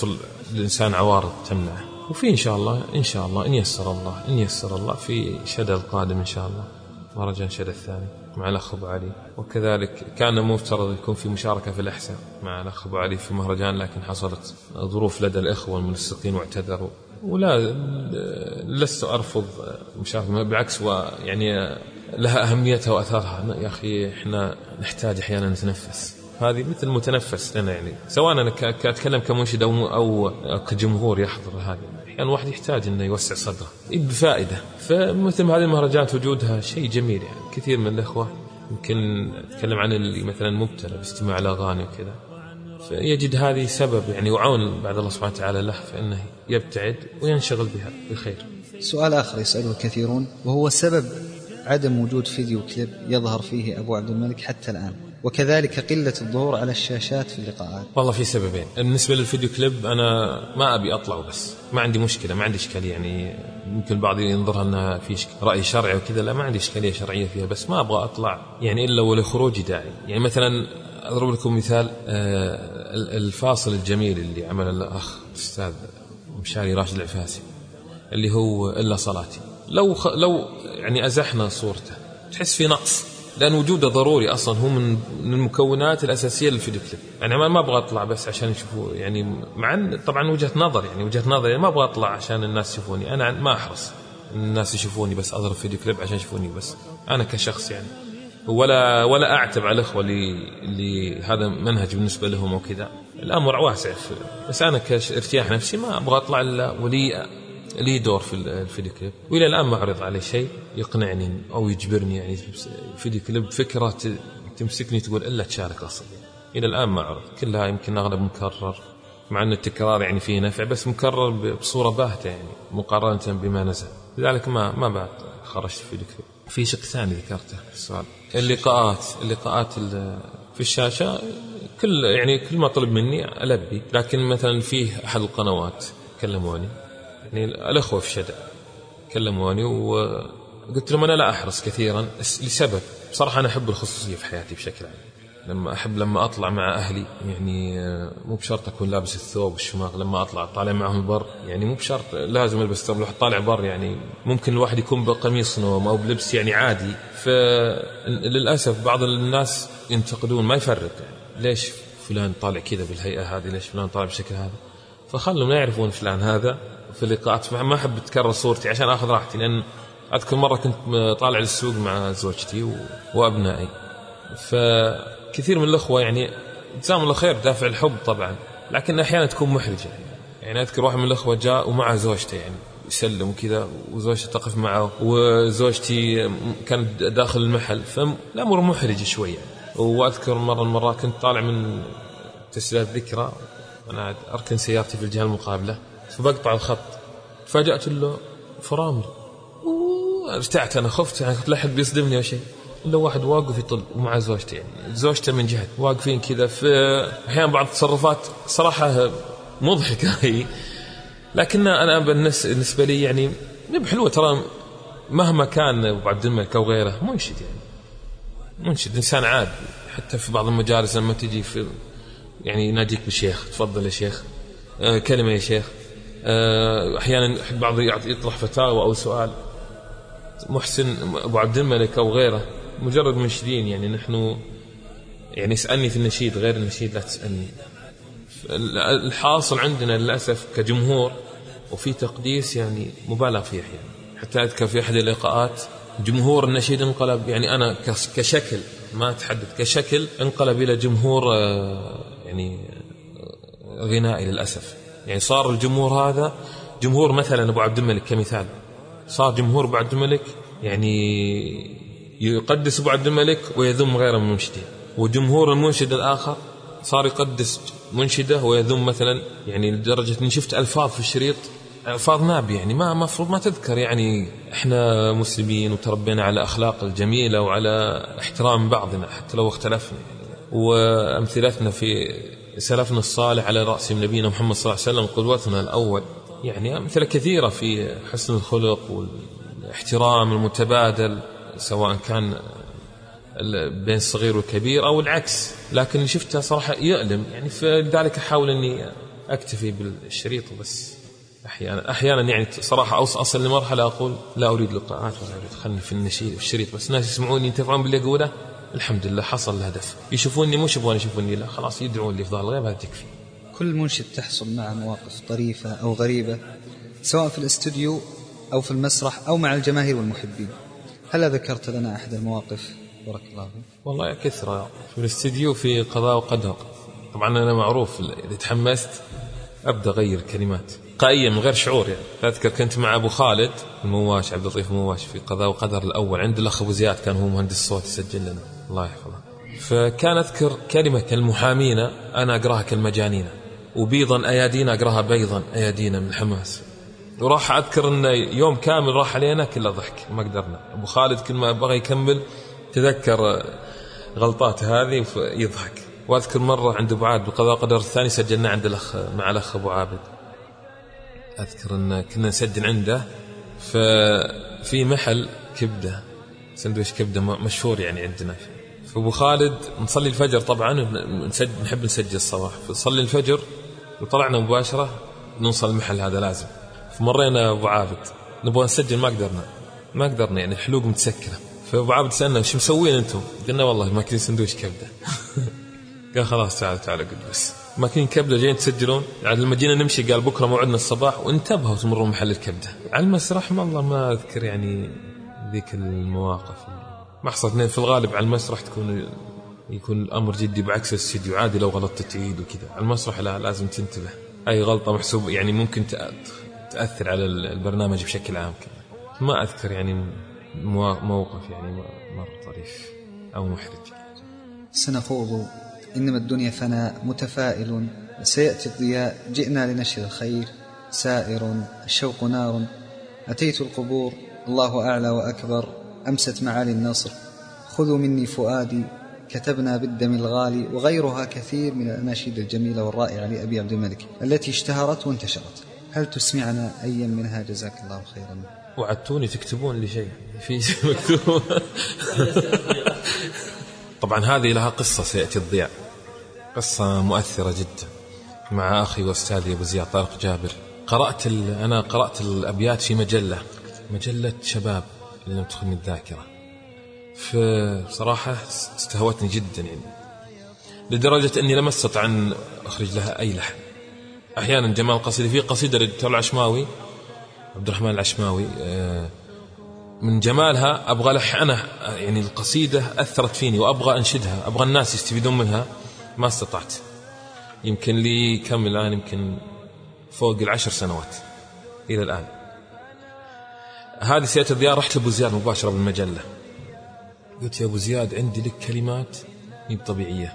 الإنسان عوارض تمنعه. وفي إن شاء الله إن يسر الله في شدة القادم إن شاء الله مهرجان شدة الثاني مع الأخ أبو علي. وكذلك كان مفترض يكون في مشاركة في الأحساء مع الأخ أبو علي في مهرجان، لكن حصلت ظروف لدى الإخوة المنسقين واعتذروا. ولا لست أرفض مشاركة، بالعكس ويعني لها أهميتها وأثارها. يا أخي إحنا نحتاج أحيانا نتنفس، هذه مثل متنفس لنا يعني، سواء أنا كأتكلم كمنشد أو كجمهور يحضر هذا. يعني واحد يحتاج إنه يوسع صدره بفائدة. فمثل هذه المهرجانات وجودها شيء جميل يعني. كثير من الإخوة يمكن أتكلم عن اللي مثلا مبتلى باستماع الأغاني وكذا، فيجد هذه سبب يعني وعون بعد الله سبحانه وتعالى له، فإنه يبتعد وينشغل بها بخير. سؤال آخر يسأله الكثيرون، وهو سبب عدم وجود فيديو كليب يظهر فيه أبو عبد الملك حتى الآن، وكذلك قلة الظهور على الشاشات في اللقاءات. والله في سببين. بالنسبة للفيديو كليب أنا ما أبي أطلعه، بس ما عندي مشكلة، ما عندي إشكالية يعني. ممكن البعض ينظرها أنها في رأي شرعي وكذا، لا ما عندي إشكالية شرعية فيها، بس ما أبغى أطلع يعني إلا ولخروج داعي. يعني مثلا أضرب لكم مثال، الفاصل الجميل اللي عمل الأخ الأستاذ مشاري راشد العفاسي اللي هو إلا صلاتي، لو يعني أزحنا صورته تحس في نقص، لأن وجوده ضروري أصلا، هو من المكونات الأساسية للفيديو كليب. يعني ما أبغى أطلع بس عشان يشوفوا يعني، مع طبعا وجهة نظر يعني ما أبغى أطلع عشان الناس يشوفوني، أنا ما أحرص الناس يشوفوني بس أضرب فيديو كليب عشان يشوفوني بس أنا كشخص يعني، ولا أعتب على الأخوة اللي هذا منهج بالنسبة لهم وكذا. الأمر واسع، بس أنا كارتياح نفسي ما أبغى أطلع إلا لي دور في الفيديو كليب. وإلى الآن ما أعرض عليه شيء يقنعني أو يجبرني يعني فيديو كليب فكرة تمسكني تقول إلا تشارك أصلا. إلى الآن ما أعرض، كلها يمكن أغلب مكرر، مع أن التكرار يعني فيه نفع، بس مكرر بصورة باهتة يعني مقارنة بما نزل. لذلك ما بعد خرجت فيديو كليب. في شق ثاني ذكرته في السؤال، اللقاءات في الشاشة، كل ما طلب مني ألبي. لكن مثلا فيه أحد القنوات كلموني يعني الأخوة في شدة كلموني، وقلت لهم أنا لا أحرص كثيرا لسبب. بصراحة أنا أحب الخصوصية في حياتي بشكل عام. لما أطلع مع أهلي يعني مو بشرط أكون لابس الثوب والشماغ. لما طالع معهم البر يعني مو بشرط لازم ألبس ثوب. لو طالع بر يعني ممكن الواحد يكون بقميص نوم أو بلبس يعني عادي. فللأسف بعض الناس ينتقدون، ما يفرق يعني ليش فلان طالع كذا بالهيئة هذه، ليش فلان طالع بالشكل هذا. فخلهم يعرفون فلان هذا في اللقاءات. ما أحب تكرر صورتي عشان أخذ راحتي، لأن أذكر مرة كنت طالع للسوق مع زوجتي وأبنائي، فكثير من الأخوة يعني جزاهم الله خير دافع الحب طبعا، لكن أحيانا تكون محرجة. يعني أذكر واحد من الأخوة جاء ومع زوجته يعني يسلم كذا، وزوجته تقف معه، وزوجتي كانت داخل المحل، فالأمر محرج شوية. وأذكر مرة كنت طالع من تسجيلات ذكرى، أنا أركن سيارتي في الجهة المقابلة، فبقطع الخط، فاجأت له فرامل وارتعت. أنا خفت يعني كنت لحد بيصدمني أو شيء، إلا واحد واقف يطل ومع زوجته، يعني زوجته من جهة واقفين كذا. في أحيانا بعض التصرفات صراحة مضحكة هي، لكن أنا بالنسبة لي يعني بحلوة. ترى مهما كان أبو عبد الملك أو غيره منشد إنسان عادي. حتى في بعض المجالس لما تجي في يعني يناديك بالشيخ، تفضل يا شيخ، كلمة يا شيخ. أحيانا بعض يطرح فتاوى أو سؤال. محسن أبو عبد الملك أو غيره مجرد منشدين، يعني نحن يعني اسألني في النشيد، غير النشيد لا تسألني. الحاصل عندنا للأسف كجمهور وفي تقديس يعني مبالغ فيه أحيانا. حتى أذكر في أحد اللقاءات جمهور النشيد انقلب، يعني أنا كشكل ما أتحدث كشكل، انقلب إلى جمهور يعني غنائي للأسف. يعني صار الجمهور هذا جمهور مثلا أبو عبد الملك كمثال، صار جمهور أبو عبد الملك يعني يقدس أبو عبد الملك ويذم غيره من المنشدين. وجمهور المنشد الآخر صار يقدس منشده ويذم مثلا، يعني لدرجة أني شفت ألفاظ في الشريط، ألفاظ نابي يعني ما مفروض ما تذكر. يعني إحنا مسلمين وتربينا على أخلاق الجميلة وعلى احترام بعضنا حتى لو اختلفنا. وأمثلتنا في سلفنا الصالح على رأس نبينا محمد صلى الله عليه وسلم قدوتنا الأول، يعني أمثلة كثيرة في حسن الخلق والاحترام المتبادل، سواء كان بين الصغير والكبير أو العكس. لكن اللي شفتها صراحة يؤلم يعني، فلذلك أحاول أني أكتفي بالشريط وبس. أحيانا يعني صراحة أصل لمرحلة أقول لا أريد لقاءات ولا أريد، خلني في النشيد والشريط بس، الناس يسمعوني ينتفعون باللي أقوله الحمد لله حصل الهدف. يشوفوني مش يبغون يشوفوني، لا خلاص يدعون لي في ظهر الغيب، هذا تكفي. كل منشد تحصل معه مواقف طريفة أو غريبة سواء في الاستوديو أو في المسرح أو مع الجماهير والمحبين، هل ذكرت لنا أحد المواقف؟ بارك الله فيك. والله كثرة في الاستوديو، في قضاء وقدر. طبعا أنا معروف إذا تحمست أبدأ أغير كلمات قائية من غير شعور يعني. فأذكر كنت مع أبو خالد المواش، عبد اللطيف المواش، في قضاء وقدر الأول عند الأخ أبو زياد، كان هو مهندس صوت يسجل لنا الله يحفظه. فكان أذكر كلمة المحامين أنا أقراها كالمجانين، وبيضا أيادينا أقراها بيضا أيادينا من الحماس. وراح أذكر أن يوم كامل راح علينا كله ضحك، ما قدرنا. أبو خالد كل ما بغى يكمل تذكر غلطات هذه ويضحك. وأذكر مرة عند أبو عابد بقضاء قدر الثاني سجلنا عند مع الأخ أبو عابد، أذكر أن كنا نسجل عنده في محل كبدة، سندويش كبدة مشهور يعني عندنا. فأبو خالد نصلي الفجر، طبعا نحب نسجل الصباح، فنصلي الفجر وطلعنا مباشرة نوصل المحل هذا لازم. فمرينا أبو عابد نبغى نسجل، ما قدرنا يعني الحلوق متسكرة. فأبو عابد سألنا وش مسوين أنتم؟ قلنا والله ماكلين سندويش كبدة. قال خلاص تعال قل بس ماكلين كبدة جايين تسجلون. يعني لما جينا نمشي قال بكرة موعدنا الصباح، وانتبهوا تمروا محل الكبدة على المسرح. والله ما أذكر يعني ذيك المواقف ما حصلت. في الغالب على المسرح يكون الأمر جدي، بعكس الاستديو عادي لو غلطت تعيد وكذا. على المسرح لا، لازم تنتبه، أي غلطة محسوب يعني ممكن تأثر على البرنامج بشكل عام كذا. ما أذكر يعني موقف يعني مرة طريف أو محرج. سنخوض إنما الدنيا فناء، متفائل سيأتي الضياء، جئنا لنشر الخير، سائر الشوق نار، أتيت القبور، الله أعلى وأكبر، أمست معالي النصر، خذوا مني فؤادي، كتبنا بالدم الغالي، وغيرها كثير من الأناشيد الجميلة والرائعة لأبي عبد الملك التي اشتهرت وانتشرت. هل تسمعنا أيا منها جزاك الله خيرا؟ وعدتوني تكتبون لي شيء في مكتوب. طبعا هذه لها قصة، سيأتي الضياء، قصة مؤثرة جدا مع أخي وأستاذي أبو زياد طارق جابر. أنا قرأت الأبيات في مجلة شباب اللي لم تخني الذاكرة. فصراحة استهوتني جدا يعني، لدرجة أني لم أستطع أن أخرج لها أي لحن. أحيانا جمال قصيدة، في قصيدة للدكتور العشماوي عبد الرحمن العشماوي، من جمالها أبغى لحنها يعني. القصيدة أثرت فيني وأبغى أنشدها، أبغى الناس يستفيدون منها، ما استطعت. يمكن لي كم الآن، يمكن فوق 10 سنوات إلى الآن. هذه سيئة الضياء رحت لأبو زياد مباشرة بالمجلة، قلت يا أبو زياد عندي لك كلمات مي طبيعية،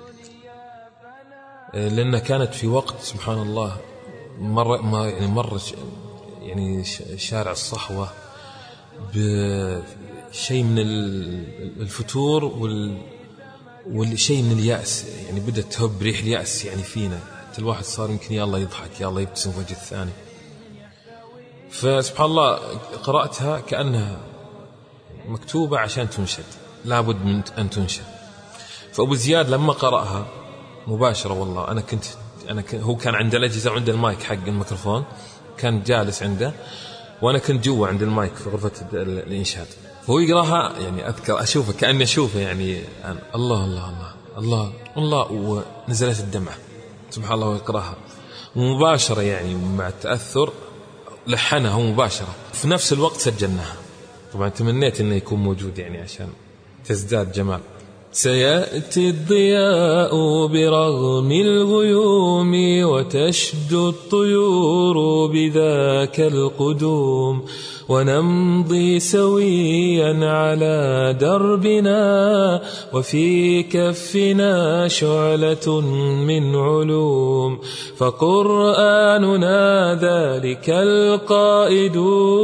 لأنها كانت في وقت سبحان الله مرة يعني شارع الصحوة بشيء من الفتور والشيء من اليأس، يعني بدأت تهب ريح اليأس يعني فينا، حتى الواحد صار يمكن يا الله يضحك يا الله يبتسم في وجه الثاني. فسبحان الله قرأتها كأنها مكتوبة عشان تنشد، لابد من أن تنشد. فأبو زياد لما قرأها مباشرة، والله هو كان عنده الأجهزة وعنده المايك حق الميكروفون، كان جالس عنده وأنا كنت جوا عند المايك في غرفة الإنشاد. فهو يقراها يعني أذكر أشوفه كأني أشوفه يعني الله الله الله الله الله، ونزلت الدمعة سبحان الله ويقراها مباشرة يعني مع التأثر، لحنها مباشرة في نفس الوقت سجلناها. طبعا تمنيت أنه يكون موجود يعني عشان تزداد جمال. سيأتي الضياء برغم الغيوم، وتشدو الطيور بذاك القدوم، ونمضي سويا على دربنا، وفي كفنا شعلة من علوم، فقرآننا ذلك القائد،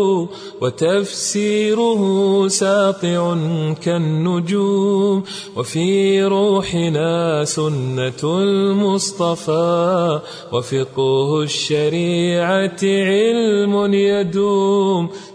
وتفسيره ساطع كالنجوم، وفي روحنا سنة المصطفى، وفقه الشريعة علم يدوم.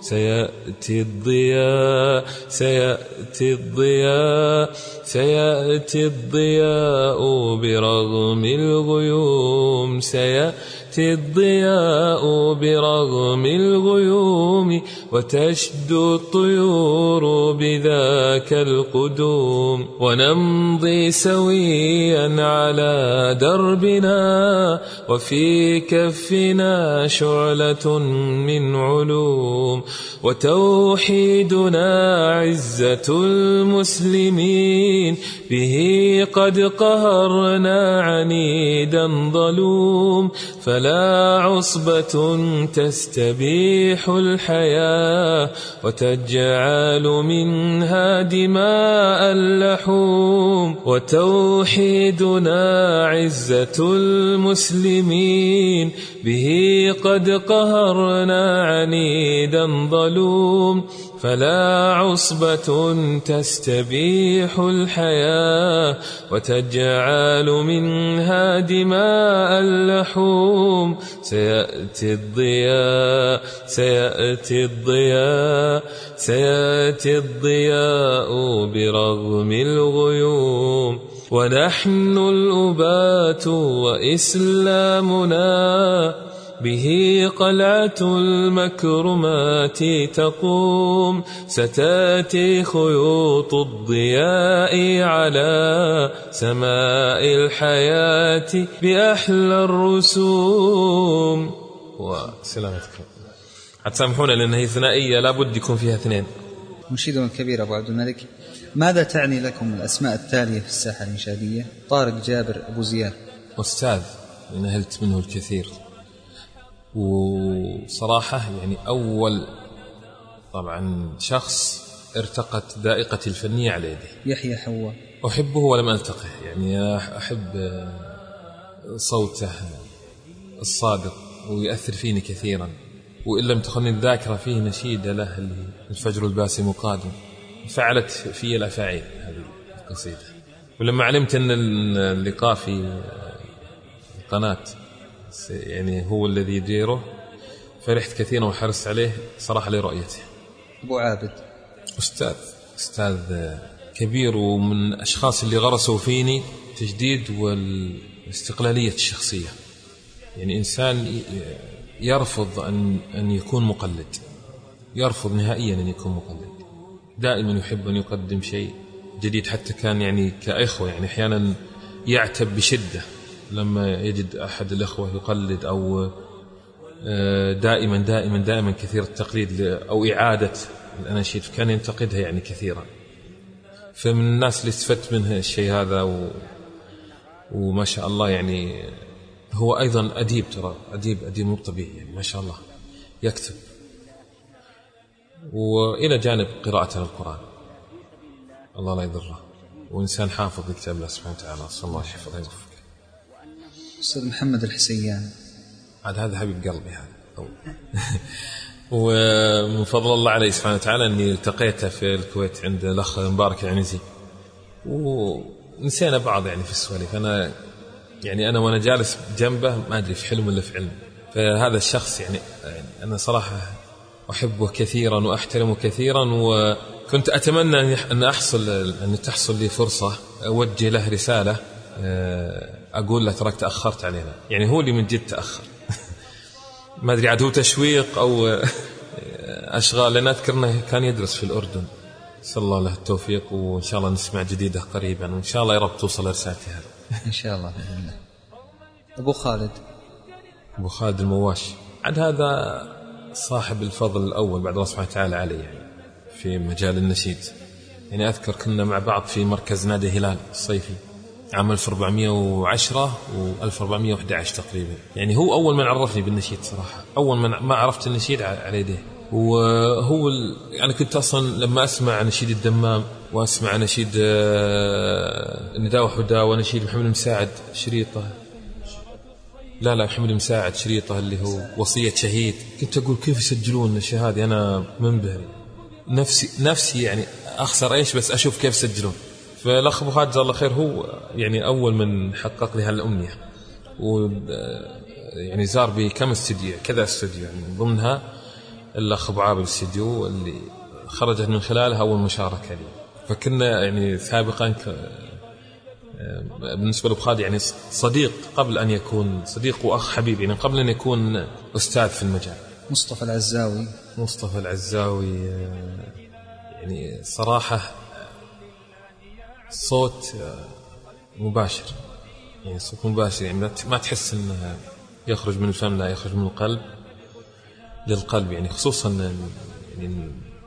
سيأتي الضياء سيأتي الضياء سيأتي الضياء برغم الغيوم سيأتي الضياء برغم الغيوم وتشدو الطيور بذاك القدوم ونمضي سويا على دربنا وفي كفنا شعلة من علوم وتوحيدنا عزة المسلمين به قد قهرنا عنيدا ظلوم فلا عصبة تستبيح الحياة وتجعل منها دماء اللحوم وتوحيدنا عزة المسلمين به قد قهرنا عنيدا ظلوم فلا عصبة تستبيح الحياة وتجعل منها دماء اللحوم سيأتي الضياء سيأتي الضياء سيأتي الضياء برغم الغيوم ونحن الأبات وإسلامنا به قلعة المكرمات تقوم ستأتي خيوط الضياء على سماء الحياة بأحلى الرسوم. وسلامتكم. هتسامحونا لأن هي ثنائية لابد يكون فيها اثنين. منشدنا الكبير أبو عبد الملك، ماذا تعني لكم الأسماء التالية في الساحة الإنشادية؟ طارق جابر أبو زياد. أستاذ نهلت منه الكثير، وصراحة يعني أول طبعا شخص ارتقت ذائقتي الفنية على يدي يحيى حواء. أحبه ولم ألتقه، يعني أحب صوته الصادق ويأثر فيني كثيرا، وإن لم تخني الذاكرة فيه نشيدة له اللي الفجر الباسم قادم، فعلت في الأفاعيل هذه القصيدة. ولما علمت أن اللقاء في القناة يعني هو الذي يديره فرحت كثيرا وحرصت عليه صراحة لرؤيته. أبو عابد أستاذ كبير، ومن أشخاص اللي غرسوا فيني تجديد والاستقلالية الشخصية، يعني إنسان يرفض أن يكون مقلد، يرفض نهائيا أن يكون مقلد، دائما يحب أن يقدم شيء جديد. حتى كان يعني كإخوة يعني أحيانا يعتب بشدة لما يجد أحد الإخوة يقلد أو دائما كثير التقليد أو إعادة الأناشيد، كان ينتقدها يعني كثيرا. فمن الناس اللي استفدت منه الشيء هذا وما شاء الله يعني هو أيضا أديب، ترى أديب مو طبيعي يعني ما شاء الله، يكتب وإلى جانب قراءته للقرآن الله لا يضره، وإنسان حافظ لكتاب الله سبحانه وتعالى، صلى الله يحفظه ويوفقه. أستاذ محمد الحسيان. هذا حبيب قلبي هذا ومن فضل الله عليه سبحانه وتعالى أني التقيته في الكويت عند الأخ مبارك العنزي، ونسينا بعض يعني في السواليف. أنا وأنا جالس جنبه ما أدري في حلم ولا في علم. فهذا الشخص يعني أنا صراحة أحبه كثيرا وأحترمه كثيرا، وكنت أتمنى أن تحصل لي فرصة أوجه له رسالة أقول له ترك تأخرت علينا، يعني هو اللي من جد تأخر ما أدري عاد هو تشويق أو أشغال، لأن أذكر أنه كان يدرس في الأردن. صلى الله له التوفيق، وإن شاء الله نسمع جديدة قريبا، وإن شاء الله يا رب توصل رسالتي هذا إن شاء الله بإذن الله. أبو خالد المواش، عاد هذا صاحب الفضل الأول بعد الله سبحانه وتعالى عليه يعني في مجال النشيد. يعني أذكر كنا مع بعض في مركز نادي هلال الصيفي عام 1410 و1411 تقريبا. يعني هو أول من عرفني بالنشيد صراحة، أول من ما عرفت النشيد على يديه. وهو يعني كنت أصلا لما أسمع نشيد الدمام وأسمع نشيد النداء وحداء ونشيد محمد مساعد شريطة، لا محمد مساعد شريطة اللي هو وصية شهيد، كنت أقول كيف يسجلون الشهادة، أنا منبهر نفسي يعني أخسر إيش بس أشوف كيف يسجلون. فالأخ أبو خالد جزاه الله خير هو يعني أول من حقق لي هالأمنية، و يعني زار بكم استوديو كذا استوديو يعني ضمنها الأخ أبو عابد الاستديو اللي خرجت من خلالها أول مشاركة لي. فكنا يعني سابقا بالنسبة لأبو خالد يعني صديق قبل أن يكون صديق وأخ حبيب، يعني قبل أن يكون أستاذ في المجال. مصطفى العزاوي يعني صراحة صوت مباشر، يعني صوت مباشر، يعني ما تحس أنه يخرج من الفم، لا يخرج من القلب للقلب، يعني خصوصا يعني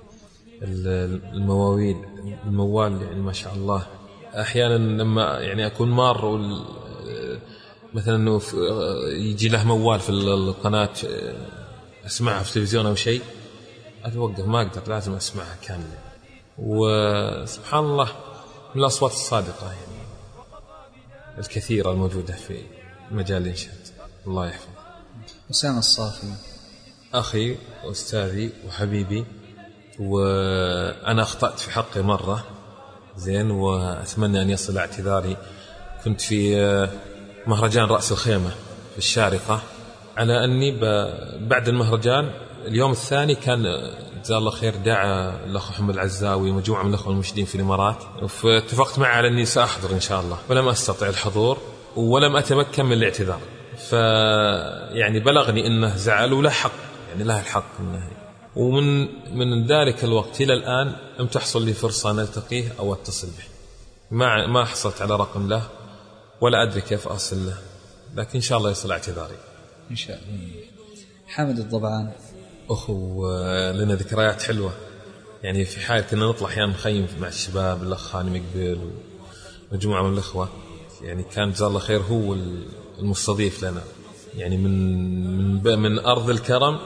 الموال يعني ما شاء الله. أحيانا لما يعني أكون مار مثلا إنه يجي له موال في القناة أسمعها في التلفزيون أو شيء، أتوقف ما أقدر، لازم أسمعها كاملة. وسبحان الله من الأصوات الصادقة يعني الكثيرة الموجودة في مجال الإنشاد. الله يحفظه. أسامة الصافي أخي وأستاذي وحبيبي، وأنا أخطأت في حقي مرة زين، وأتمنى أن يصل اعتذاري. كنت في مهرجان رأس الخيمة في الشارقة، على أني بعد المهرجان اليوم الثاني كان جزاه الله خير دعا الأخ محمد العزاوي ومجموعة من الأخوة المنشدين في الإمارات، فاتفقت معه على أني سأحضر إن شاء الله، ولم أستطع الحضور ولم أتمكن من الاعتذار. فيعني بلغني أنه زعل وله حق، يعني له الحق أنه. ومن ذلك الوقت إلى الآن لم تحصل لي فرصة أن ألتقيه أو أتصل به، ما حصلت على رقم له ولا أدري كيف أصل له، لكن إن شاء الله يصل اعتذاري إن شاء الله. حامد الضبعان أخو لنا ذكريات حلوة، يعني في حال كنا نطلع أحيانا نخيم مع الشباب، الأخ خاني مقبل ومجموعة من الأخوة، يعني كان جزاه الله خير هو المستضيف لنا، يعني من أرض الكرم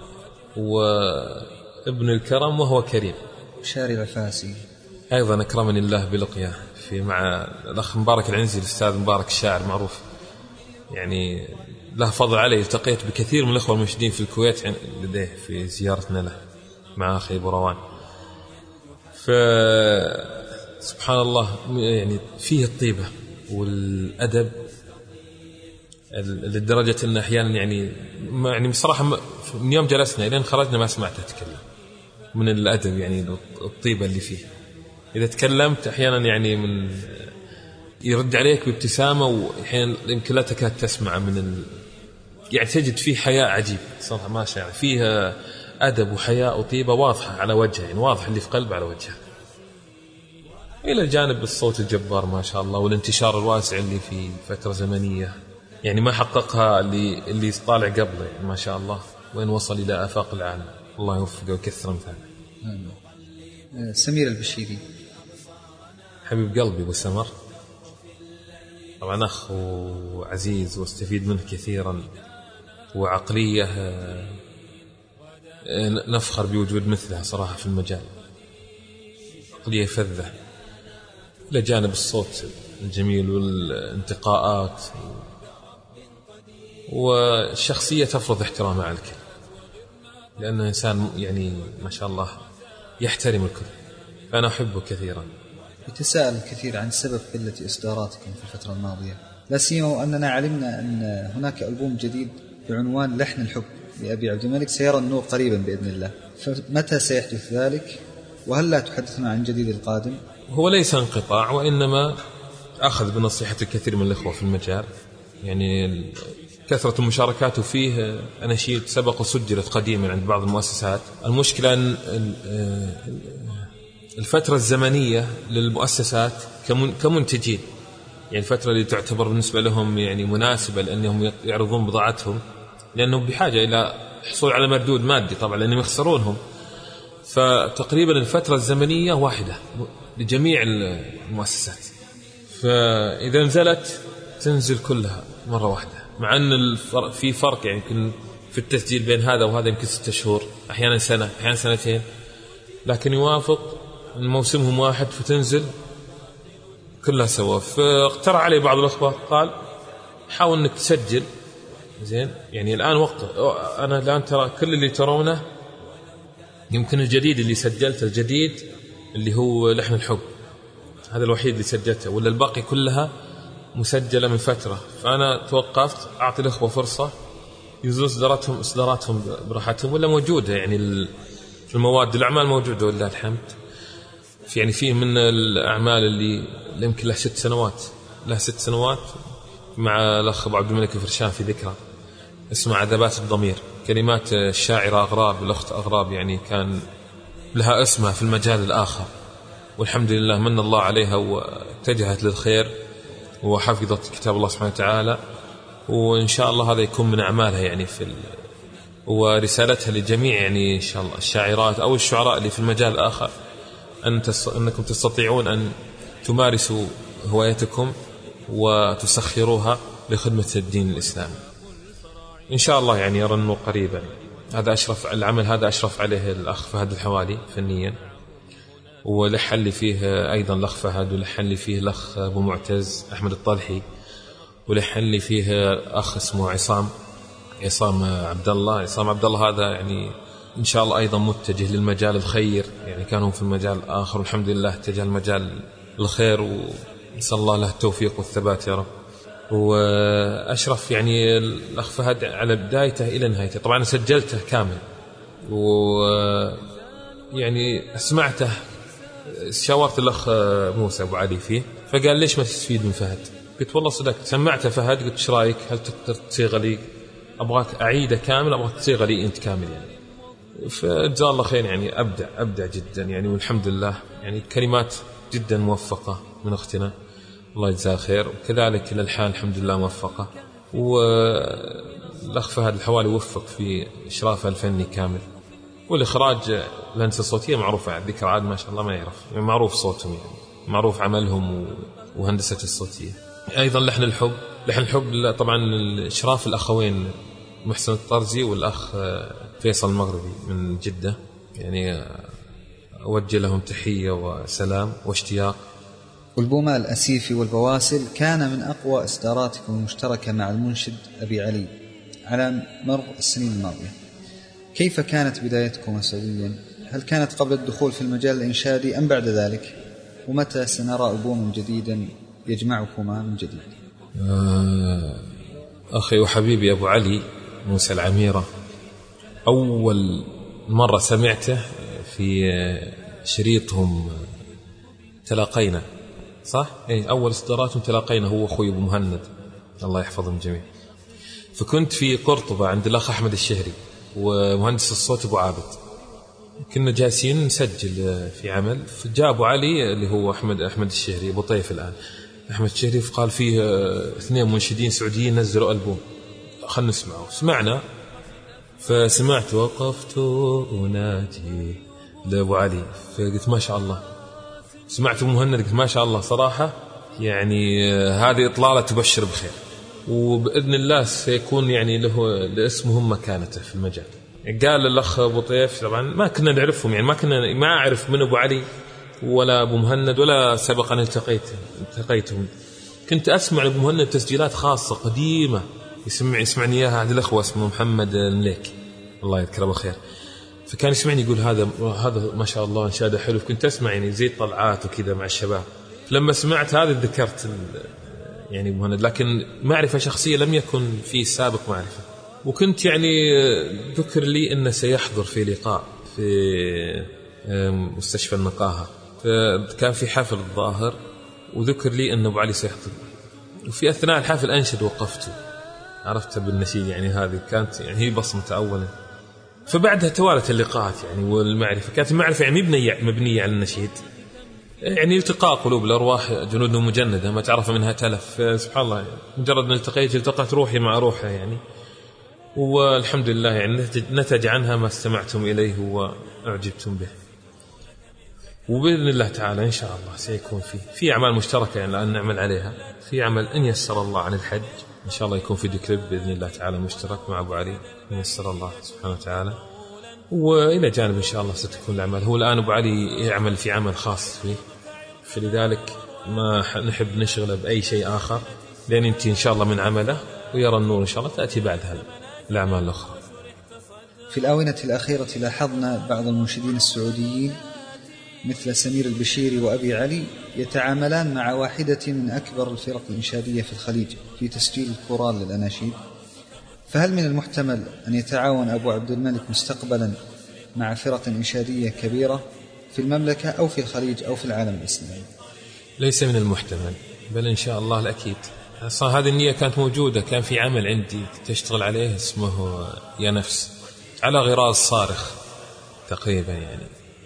وابن الكرم وهو كريم. شاري العفاسي أيضا أكرمني الله بلقياه مع الأخ مبارك العنزي، الأستاذ مبارك الشاعر معروف، يعني له فضل علي. التقيت بكثير من الأخوة المنشدين في الكويت لديه في زيارتنا له مع أخي أبو روان. فسبحان الله يعني فيه الطيبة والأدب لدرجة أن أحيانا يعني بصراحة من يوم جلسنا إلى خرجنا ما سمعته يتكلم من الأدب، يعني الطيبة اللي فيه. إذا تكلمت أحيانا يعني يرد عليك بابتسامة، وأحيانا يمكن لا تكاد تسمع يعني تجد فيه حياء عجيب صراحة، ما شاء، فيها أدب وحياء وطيبة واضحة على وجهه، يعني واضح اللي في قلبه على وجهه، إلى جانب الصوت الجبار ما شاء الله والانتشار الواسع اللي في فترة زمنية يعني ما حققها اللي طالع قبله، يعني ما شاء الله وين وصل إلى آفاق العالم. الله يوفقه ويكثر مثاله. سمير البشيري حبيب قلبي أبو سمر، طبعا أخ وعزيز واستفيد منه كثيرا، وعقلية نفخر بوجود مثلها صراحة في المجال، عقلية فذة، إلى جانب الصوت الجميل والانتقاءات، والشخصية تفرض احترامها على الكل، لأنه إنسان يعني ما شاء الله يحترم الكل، فأنا أحبه كثيرا. يتساءل الكثير عن سبب قلة إصداراتكم في الفترة الماضية، لا سيما وأننا علمنا أن هناك ألبوم جديد بعنوان لحن الحب لأبي عبد الملك سيرى النور قريبا بإذن الله، فمتى سيحدث ذلك؟ وهل لا تحدثنا عن جديد القادم؟ هو ليس انقطاع، وإنما أخذ بنصيحة الكثير من الإخوة في المجال، يعني كثرة المشاركات فيه أناشيد سبق وسجلت قديما عند بعض المؤسسات. المشكلة أن الفترة الزمنية للمؤسسات كمنتجين، يعني الفترة اللي تعتبر بالنسبة لهم يعني مناسبة لأنهم يعرضون بضاعتهم، لأنهم بحاجة إلى حصول على مردود مادي طبعا لأنهم يخسرونهم، فتقريبا الفترة الزمنية واحدة لجميع المؤسسات، فإذا نزلت تنزل كلها مرة واحدة، مع أن في فرق يعني يمكن في التسجيل بين هذا وهذا يمكن 6 شهور، أحيانا سنة، أحيانا سنتين، لكن يوافق موسمهم واحد فتنزل كلها سوا. فاقترح علي بعض الأخوة قال حاول أنك تسجل زين، يعني الآن وقته، أنا الآن ترى كل اللي ترونه يمكن الجديد اللي سجلته الجديد اللي هو لحن الحب، هذا الوحيد اللي سجلته، ولا الباقي كلها مسجلة من فترة. فأنا توقفت أعطي الأخوة فرصة ينزلون إصداراتهم براحتهم ولا موجودة يعني في المواد الأعمال موجودة ولله الحمد. يعني فيه من الأعمال اللي يمكن له 6 سنوات مع الأخ أبو عبد الملك الفرشان في ذكرى اسمها عذبات الضمير، كلمات الشاعرة أغراب، الأخت أغراب يعني كان لها اسمها في المجال الآخر، والحمد لله من الله عليها واتجهت للخير وحفظت كتاب الله سبحانه وتعالى، وإن شاء الله هذا يكون من أعمالها يعني ورسالتها لجميع يعني إن شاء الله الشاعرات أو الشعراء اللي في المجال الآخر أنكم تستطيعون أن تمارسوا هوايتكم وتسخروها لخدمة الدين الإسلامي إن شاء الله. يعني يرنوا قريبا. هذا العمل هذا أشرف عليه الأخ فهد الحوالي فنيا، ولحن لي فيه أيضا الأخ فهد، ولحن لي فيه الأخ أبو معتز أحمد الطلحي، ولحن لي فيه أخ اسمه عصام عبد الله. هذا يعني إن شاء الله أيضا متجه للمجال الخير، يعني كانوا في المجال الآخر والحمد لله اتجه المجال الخير، ونسأل الله له التوفيق والثبات يا رب. وأشرف يعني الأخ فهد على بدايته إلى نهايته. طبعا سجلته كامل ويعني أسمعته، شاورت الأخ موسى أبو علي فيه، فقال ليش ما تستفيد من فهد؟ قلت والله صدقت. سمعته فهد قلت ايش رايك، هل تقدر تصيغ لي؟ أبغاك أعيده كامل، أبغاك تصيغ لي أنت كامل يعني. فجزاه الله خير يعني أبدع جدا يعني، والحمد لله يعني كلمات جدا موفقة من أختنا الله يجزاه خير، وكذلك الألحان الحمد لله موفقة، والأخ فهد الحوالي وفق في إشرافه الفني كامل، والإخراج الهندسة الصوتية معروفة على ذكر عاد ما شاء الله ما يعرف يعني، معروف صوتهم يعني، معروف عملهم وهندسة الصوتية. أيضا لحن الحب طبعا إشراف الأخوين محسن الطرزي والأخ فيصل المغربي من جدة، يعني أوجه لهم تحية وسلام واشتياق. والبومة الأسيفي والبواسل كان من أقوى إصداراتكم المشتركة مع المنشد أبي علي على مر السنين الماضية. كيف كانت بدايتكم سويا؟ هل كانت قبل الدخول في المجال الإنشادي أم بعد ذلك؟ ومتى سنرى ألبوما جديدا يجمعكما من جديد؟ أخي وحبيبي أبو علي موسى العميرة، أول مرة سمعته في شريطهم تلاقينا، صح؟ أي أول إصداراتهم تلاقينا، هو أخوي أبو مهند الله يحفظهم جميعا. فكنت في قرطبة عند الأخ أحمد الشهري ومهندس الصوت أبو عابد، كنا جالسين نسجل في عمل، فجاء أبو علي اللي هو أحمد الشهري أبو طيف الآن، أحمد الشهري، قال فيه 2 منشدين سعوديين نزلوا ألبوم، خلنا نسمعه. سمعنا، فسمعت وقفت أناجي لأبو علي، فقلت ما شاء الله. سمعت أبو مهند قلت ما شاء الله صراحة، يعني هذه إطلالة تبشر بخير، وبإذن الله سيكون يعني له لاسمهم مكانته في المجال. قال الأخ أبو طيف، طبعا ما كنا نعرفهم يعني، ما أعرف من أبو علي ولا أبو مهند ولا سبق أن التقيتهم. كنت أسمع أبو مهند تسجيلات خاصة قديمة يسمعني إياها هذا الأخوة اسمه محمد المليك الله يذكره بالخير، فكان يسمعني يقول هذا ما شاء الله إنشاده حلو. كنت أسمع يعني زي طلعات وكذا مع الشباب. لما سمعت هذا ذكرت يعني أبو مهند، لكن معرفة شخصية لم يكن في سابق معرفة. وكنت يعني ذكر لي أنه سيحضر في لقاء في مستشفى النقاهة، فكان في حفل الظاهر، وذكر لي أن أبو علي سيحضر، وفي أثناء الحفل أنشد وقفت، عرفت بالنشيد يعني. هذه كانت يعني هي بصمة أولا. فبعدها توالت اللقاءات يعني والمعرفة، كانت المعرفة يعني مبنية على النشيد، يعني التقاء قلوب الأرواح جنود مجندة ما تعرف منها تلف. سبحان الله يعني، مجرد ما التقت روحي مع روحها يعني، والحمد لله يعني نتج عنها ما استمعتم إليه وأعجبتم به. وبإذن الله تعالى إن شاء الله سيكون في أعمال مشتركة يعني الآن نعمل عليها. في عمل إن يسر الله عن الحج إن شاء الله يكون فيديو كليب بإذن الله تعالى مشترك مع أبو علي إن يسر الله سبحانه وتعالى. وإلى جانب إن شاء الله ستكون الأعمال. هو الآن أبو علي يعمل في عمل خاص فيه، فلذلك ما نحب نشغله بأي شيء آخر، لأن أنت إن شاء الله من عمله ويرى النور إن شاء الله تأتي بعدها الأعمال الأخرى. في الآونة الأخيرة لاحظنا بعض المنشدين السعوديين مثل سمير البشيري وأبي علي يتعاملان مع واحدة من أكبر الفرق الإنشادية في الخليج في تسجيل الكورال للأناشيد، فهل من المحتمل أن يتعاون أبو عبد الملك مستقبلا مع فرق إنشادية كبيرة في المملكة أو في الخليج أو في العالم الإسلامي؟ ليس من المحتمل، بل إن شاء الله الأكيد. أصلا هذه النية كانت موجودة. كان في عمل عندي تشتغل عليه اسمه يا نفس، على غراء الصارخ تقريبا يعني.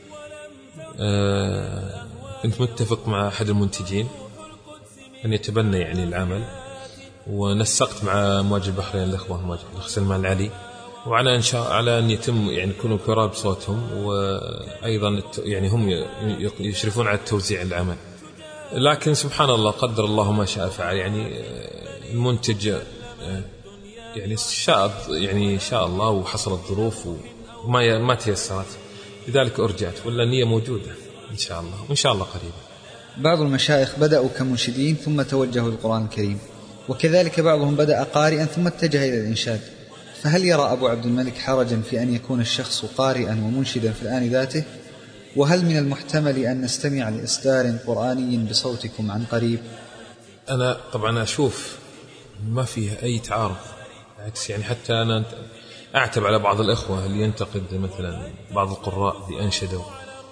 كنت متفق مع أحد المنتجين أن يتبنى يعني العمل، ونسقت مع مواجه البحرين الأخوة مواجه الأخ سلمان العلي، وعلى إن شاء على أن يتم يعني يكونوا كرار بصوتهم، وأيضا يعني هم يشرفون على التوزيع العمل. لكن سبحان الله قدر الله ما شاء فعل. يعني المنتج يعني شاء الله وحصلت ظروف وما تيسرت، لذلك أرجعت، ولا النية موجودة إن شاء الله، وإن شاء الله قريبا. بعض المشايخ بدأوا كمنشدين ثم توجهوا للقرآن الكريم، وكذلك بعضهم بدأ قارئا ثم اتجه إلى الإنشاد، فهل يرى أبو عبد الملك حرجا في أن يكون الشخص قارئا ومنشدا في الآن ذاته؟ وهل من المحتمل أن نستمع لإصدار قرآني بصوتكم عن قريب؟ أنا طبعا أشوف ما فيها أي تعارض، بالعكس يعني حتى أنا أعتب على بعض الإخوة اللي ينتقد مثلا بعض القراء اللي أنشدوا.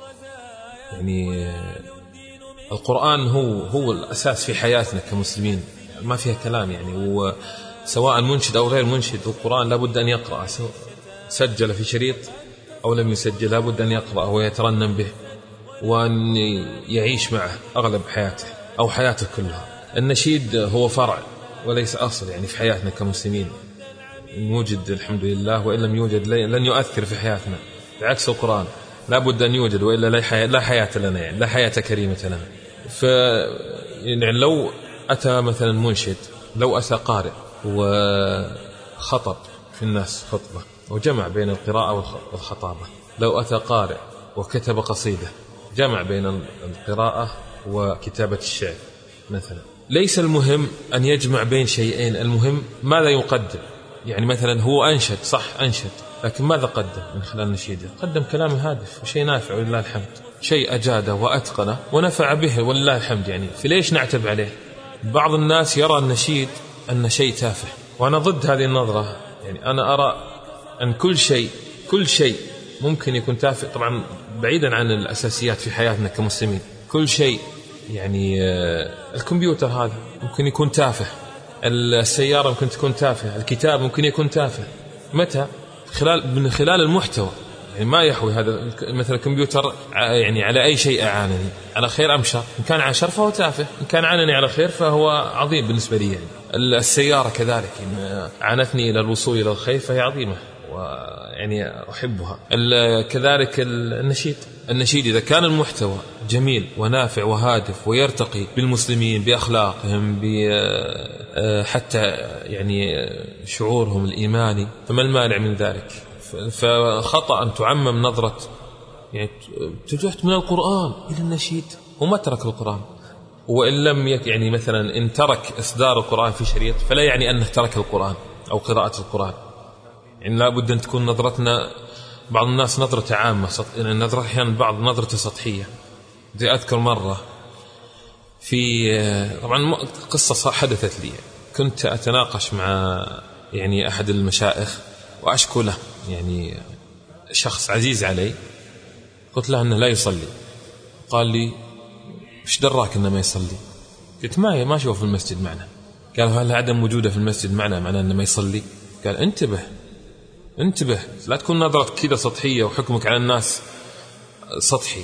يعني القرآن هو الأساس في حياتنا كمسلمين، ما فيها كلام يعني. وسواء منشد أو غير منشد، القرآن لابد أن يقرأ، سجل في شريط أو لم يسجل لابد أن يقرأ ويترنم به، وأن يعيش معه أغلب حياته أو حياته كلها. النشيد هو فرع وليس أصل يعني في حياتنا كمسلمين. موجد الحمد لله، وإن لم يوجد لن يؤثر في حياتنا، بعكس القرآن لابد أن يوجد، وإلا لا حياة لنا يعني، لا حياة كريمة لنا. يعني لو أتى مثلا منشد، لو أتى قارئ وخطب في الناس خطبة وجمع بين القراءة والخطابة، لو أتى قارئ وكتب قصيدة جمع بين القراءة وكتابة الشعر مثلا، ليس المهم أن يجمع بين شيئين، المهم ماذا يقدم. يعني مثلا هو أنشد، صح أنشد، لكن ماذا قدم من خلال نشيده؟ قدم كلام هادف وشيء نافع ولله الحمد، شيء أجاده وأتقنه ونفع به ولله الحمد يعني. فليش نعتب عليه؟ بعض الناس يرى النشيد أن شيء تافه، وأنا ضد هذه النظرة. يعني أنا أرى أن كل شيء ممكن يكون تافه، طبعا بعيدا عن الأساسيات في حياتنا كمسلمين. كل شيء يعني الكمبيوتر هذا ممكن يكون تافه، السيارة ممكن تكون تافهة، الكتاب ممكن يكون تافه. متى؟ من خلال المحتوى. يعني ما يحوي هذا مثل الكمبيوتر يعني على أي شيء أعانني على خير أم شر. إن كان على شر فهو تافه، إن كان عانني على خير فهو عظيم بالنسبة لي يعني. السيارة كذلك إن عانتني إلى الوصول إلى الخير فهي عظيمة ويعني أحبها. كذلك النشيد إذا كان المحتوى جميل ونافع وهادف ويرتقي بالمسلمين بأخلاقهم حتى يعني شعورهم الإيماني، فما المانع من ذلك؟ فخطأ أن تعمم نظرة يعني اتجهت من القرآن إلى النشيد وما ترك القرآن. وإن لم يعني مثلا إن ترك إصدار القرآن في شريط فلا يعني أنه ترك القرآن أو قراءة القرآن. يعني لا بد أن تكون نظرتنا، بعض الناس نظرة عامة، نظرة أحيانا بعض نظرة سطحية. زي أذكر مرة في طبعا قصة حدثت لي، كنت أتناقش مع يعني أحد المشايخ وأشكو له، يعني شخص عزيز علي، قلت له أنه لا يصلي. قال لي إيش دراك أنه ما يصلي؟ قلت ما أشوف في المسجد معنا. قال هل عدم وجوده في المسجد معنا معناه أنه ما يصلي؟ قال انتبه لا تكون نظرة كذا سطحية وحكمك على الناس سطحي.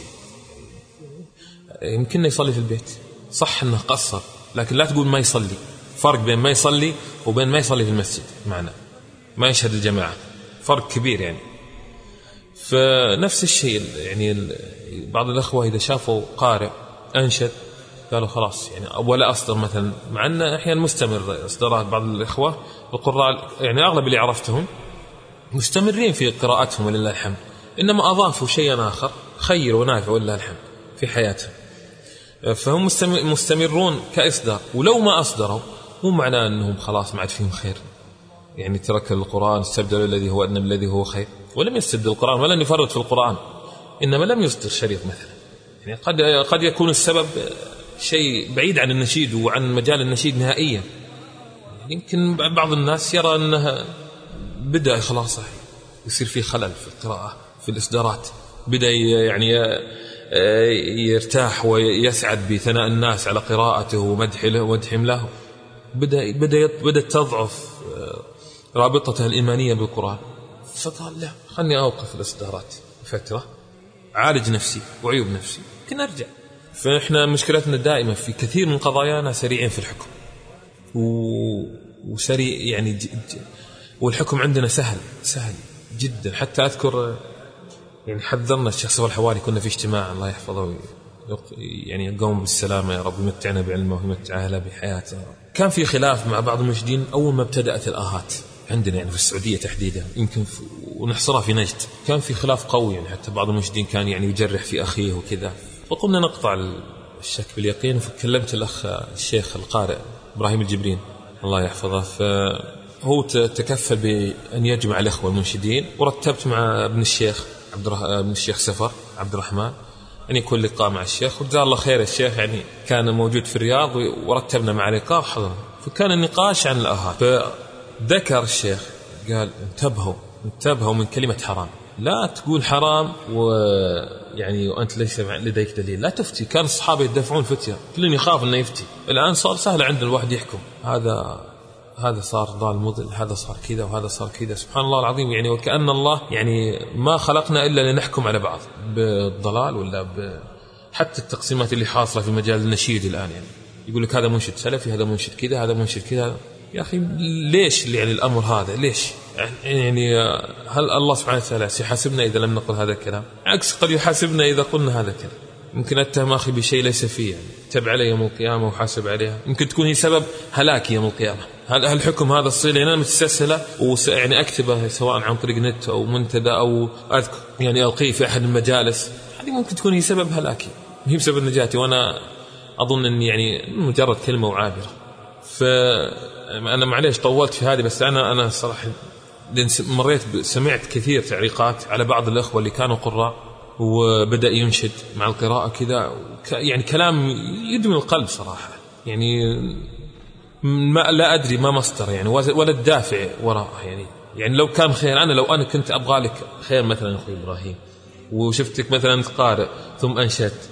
يمكن يصلي في البيت، صح أنه قصر، لكن لا تقول ما يصلي. فرق بين ما يصلي وبين ما يصلي في المسجد معنا، ما يشهد الجماعة، فرق كبير يعني. فنفس الشيء يعني بعض الأخوة إذا شافوا قارئ أنشد قالوا خلاص يعني، ولا أصدر مثلا، مع أن أحيانا مستمر إصدارات بعض الإخوة القراء، يعني أغلب اللي عرفتهم مستمرين في قراءتهم ولله الحمد، إنما أضافوا شيئا آخر خير ونافع ولله الحمد في حياتهم، فهم مستمرون كإصدار. ولو ما أصدروا مو معناه أنهم خلاص ما عاد فيهم خير، يعني ترك القرآن استبدل الذي هو أدنى بالذي هو خير، ولم يستبدل القرآن ولم يفرط في القرآن، إنما لم يصدر شريط مثلا. يعني قد يكون السبب شيء بعيد عن النشيد وعن مجال النشيد نهائيا. يمكن بعض الناس يرى أنها بدأ خلاص يصير في خلل في القراءة في الإصدارات، بدأ يعني يرتاح ويسعد بثناء الناس على قراءته ومدحهم له. بدأت تضعف رابطته الإيمانية بالقرآن، فقال لا خلني أوقف الإصدارات فترة عالج نفسي وعيوب نفسي يمكن أرجع. فإحنا مشكلتنا دائما في كثير من قضايانا سريعين في الحكم وسريع يعني والحكم عندنا سهل جدا. حتى أذكر يعني حذرنا الشيخ صفوان الحواري، كنا في اجتماع الله يحفظه يعني يقوم بالسلامة يا رب، يمتعنا بعلمه ويمتع أهله بحياته. كان في خلاف مع بعض المنشدين أول ما ابتدأت الآهات عندنا يعني في السعودية تحديدا، يمكن ونحصرها في نجد، كان في خلاف قوي يعني حتى بعض المنشدين كان يعني يجرح في أخيه وكذا. فقمنا نقطع الشك باليقين، فكلمت الأخ الشيخ القارئ إبراهيم الجبرين الله يحفظه، فهو تكفل بأن يجمع الأخوة المنشدين، ورتبت مع ابن الشيخ سفر عبد الرحمن أن يكون لقاء مع الشيخ، وجزاه الله خير الشيخ يعني كان موجود في الرياض ورتبنا مع لقاء وحضرنا. فكان النقاش عن الآهات، فذكر الشيخ قال انتبهوا من كلمة حرام، لا تقول حرام ويعني وأنت ليس لديك دليل، لا تفتي. كان الصحابة يدفعون فتية، كلن يخاف أنه يفتي. الآن صار سهل عند الواحد يحكم، هذا صار ضال مضل، هذا صار كذا وهذا صار كذا، سبحان الله العظيم. يعني وكأن الله يعني ما خلقنا إلا لنحكم على بعض بالضلال ولا حتى التقسيمات اللي حاصلة في مجال النشيد الآن، يعني يقول لك هذا منشد سلفي، هذا منشد كذا، هذا منشد كذا. يا أخي ليش يعني الأمر هذا؟ ليش يعني هل الله سبحانه وتعالى سيحاسبنا إذا لم نقل هذا الكلام؟ عكس قد يحاسبنا إذا قلنا هذا الكلام. يمكن أتهم أخي بشيء ليس فيه، يعني تب علي يوم القيامة وحاسب عليها، يمكن تكون هي سبب هلاكي يوم القيامة. هل الحكم هذا الصيل يعني أنا متسلسلة ويعني أكتبه سواء عن طريق نت أو منتدى أو أذكر يعني ألقيه في أحد المجالس، هذه ممكن تكون هي سبب هلاكي، هي سبب نجاتي، وأنا أظن أني يعني مجرد كلمة وعابرة. فأنا معليش طولت في هذه، بس أنا صراحة سمعت كثير تعليقات على بعض الأخوة اللي كانوا قراء وبدأ ينشد مع القراءة كذا، يعني كلام يدمي القلب صراحة. يعني ما لا أدري ما مصدر يعني ولا الدافع وراءه. يعني لو كان خير، لو أنا كنت أبغى لك خير مثلا أخوي إبراهيم وشفتك مثلا قارئ ثم أنشدت،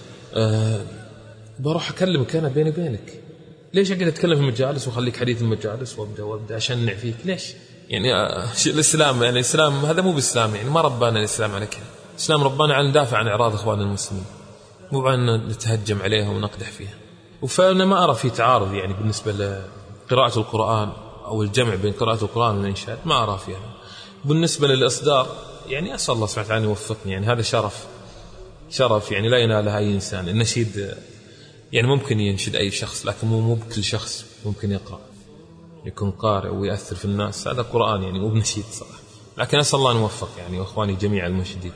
بروح أكلمك أنا بيني بينك. ليش أقعد أتكلم في المجالس وخليك حديث المجالس وأبدأ عشان نعفيك؟ ليش؟ يعني الإسلام يعني الإسلام هذا مو بالإسلام، يعني ما ربنا الإسلام على كذا. الإسلام ربنا على ندافع عن إعراض إخوان المسلمين، مو عن نتهجم عليهم ونقدح فيها. وفأنا ما أرى في تعارض يعني بالنسبة لقراءة القرآن أو الجمع بين قراءة القرآن والإنشاد، ما أرى فيها. بالنسبة للإصدار يعني أسأل الله سبحانه وتعالى يوفقني، يعني هذا شرف يعني لا يناله أي إنسان. النشيد يعني ممكن ينشد أي شخص، لكن مو بكل شخص ممكن يقرأ يكون قارئ ويأثر في الناس. هذا قرآن يعني مو بنشيد صراحة، لكن أسأل الله أن يوفق يعني وإخواني جميع المنشدين.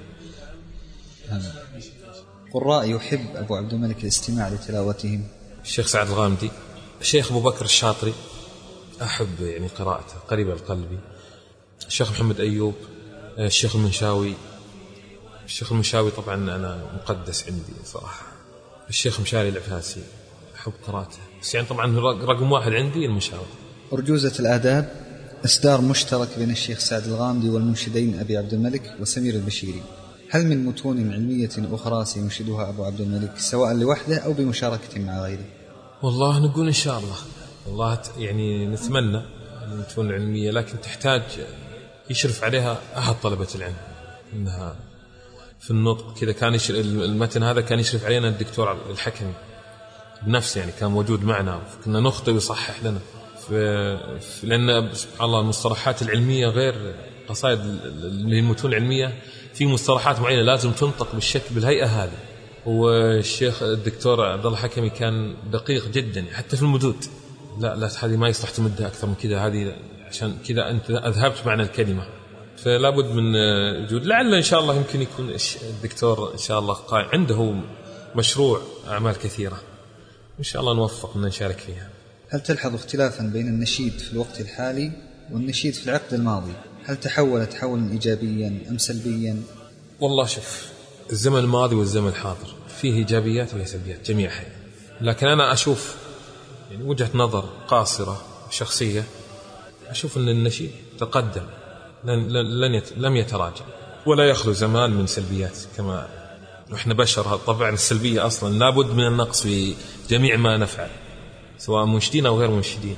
قراء يحب أبو عبد الملك الاستماع لتلاوتهم: الشيخ سعد الغامدي، الشيخ أبو بكر الشاطري أحب يعني قراءته قريبة لقلبي، الشيخ محمد أيوب، الشيخ المنشاوي طبعا أنا مقدس عندي صراحة، الشيخ مشاري العفاسي أحب قراءته، بس يعني طبعا رقم واحد عندي المنشاوي. أرجوزة الآداب إصدار مشترك بين الشيخ سعد الغامدي والمنشدين أبي عبد الملك وسمير البشيري، هل من متون علمية أخرى سينشدها أبو عبد الملك سواء لوحده أو بمشاركة مع غيره؟ والله نقول إن شاء الله، والله يعني نتمنى المتون العلمية، لكن تحتاج يشرف عليها أحد طلبة العلم، إنها في النطق كذا كان المتن هذا كان يشرف علينا الدكتور الحكمي بنفسه، يعني كان موجود معنا، كنا نخطئ ويصحح لنا. لأن سبحان الله المصطلحات العلمية غير قصائد المتون العلمية، في مصطلحات معينة لازم تنطق بالشكل بالهيئة هذه. والشيخ الدكتور عبد الله الحكمي كان دقيق جدا حتى في المدود، لا هذه ما يصلح تمدها أكثر من كذا، هذه عشان كذا أنت أذهبت معنى الكلمة، فلا بد من وجود. لعل إن شاء الله يمكن يكون الدكتور إن شاء الله عنده مشروع أعمال كثيرة، إن شاء الله نوفق أن نشارك فيها. هل تلحظ اختلافا بين النشيد في الوقت الحالي والنشيد في العقد الماضي؟ هل تحولت حولا إيجابيا أم سلبيا؟ والله شوف، الزمن الماضي والزمن الحاضر فيه إيجابيات وسلبيات جميعها، لكن أنا أشوف يعني وجهة نظر قاصرة شخصية، أشوف أن النشيد تقدم لم يتراجع ولا يخلو زمان من سلبيات، كما نحن بشر طبعا السلبية أصلا لابد من النقص في جميع ما نفعل سواء منشدين أو غير منشدين.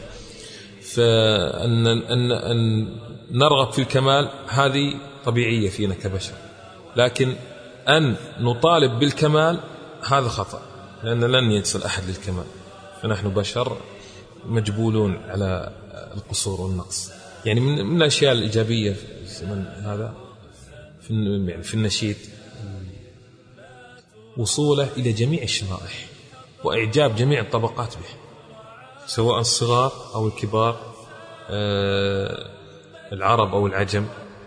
فأن نرغب في الكمال هذه طبيعية فينا كبشر، لكن أن نطالب بالكمال هذا خطأ، لأن لن يصل أحد للكمال، فنحن بشر مجبولون على القصور والنقص. يعني من الأشياء الإيجابية في الزمن هذا في النشيد وصوله إلى جميع الشرائح وإعجاب جميع الطبقات به، سواء الصغار أو الكبار، العرب أو العجم،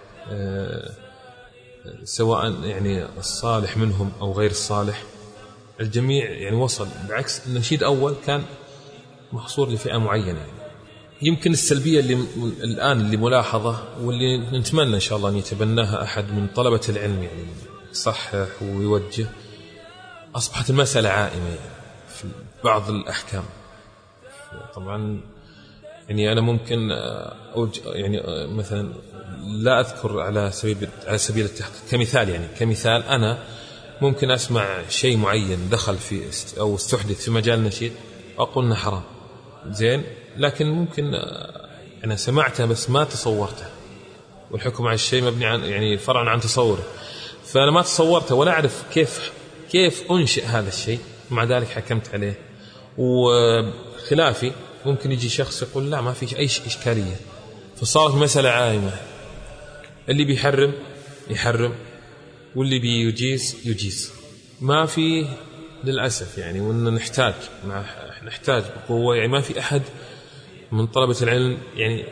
سواء يعني الصالح منهم أو غير الصالح، الجميع يعني وصل. بعكس النشيد أول كان محصور لفئة معينة. يعني يمكن السلبية اللي ملاحظة واللي نتمنى إن شاء الله أن يتبناها أحد من طلبة العلم، يعني يصحح ويوجه، أصبحت المسألة عائمة يعني في بعض الأحكام. طبعا يعني أنا ممكن يعني مثلا لا أذكر على سبيل التحقيق كمثال، يعني كمثال أنا ممكن أسمع شيء معين دخل في أو استحدث في مجال النشيد أقول إنه حرام زين، لكن ممكن أنا سمعته بس ما تصورته، والحكم على الشيء مبني عن يعني فرعا عن تصوره، فأنا ما تصورته ولا أعرف كيف أنشئ هذا الشيء، مع ذلك حكمت عليه. وخلافي ممكن يجي شخص يقول لا ما في أي إشكالية، فصارت مسألة عائمة، اللي بيحرم يحرم واللي بيجيز ما في للأسف يعني. وإن نحتاج بقوة، يعني ما في أحد من طلبة العلم يعني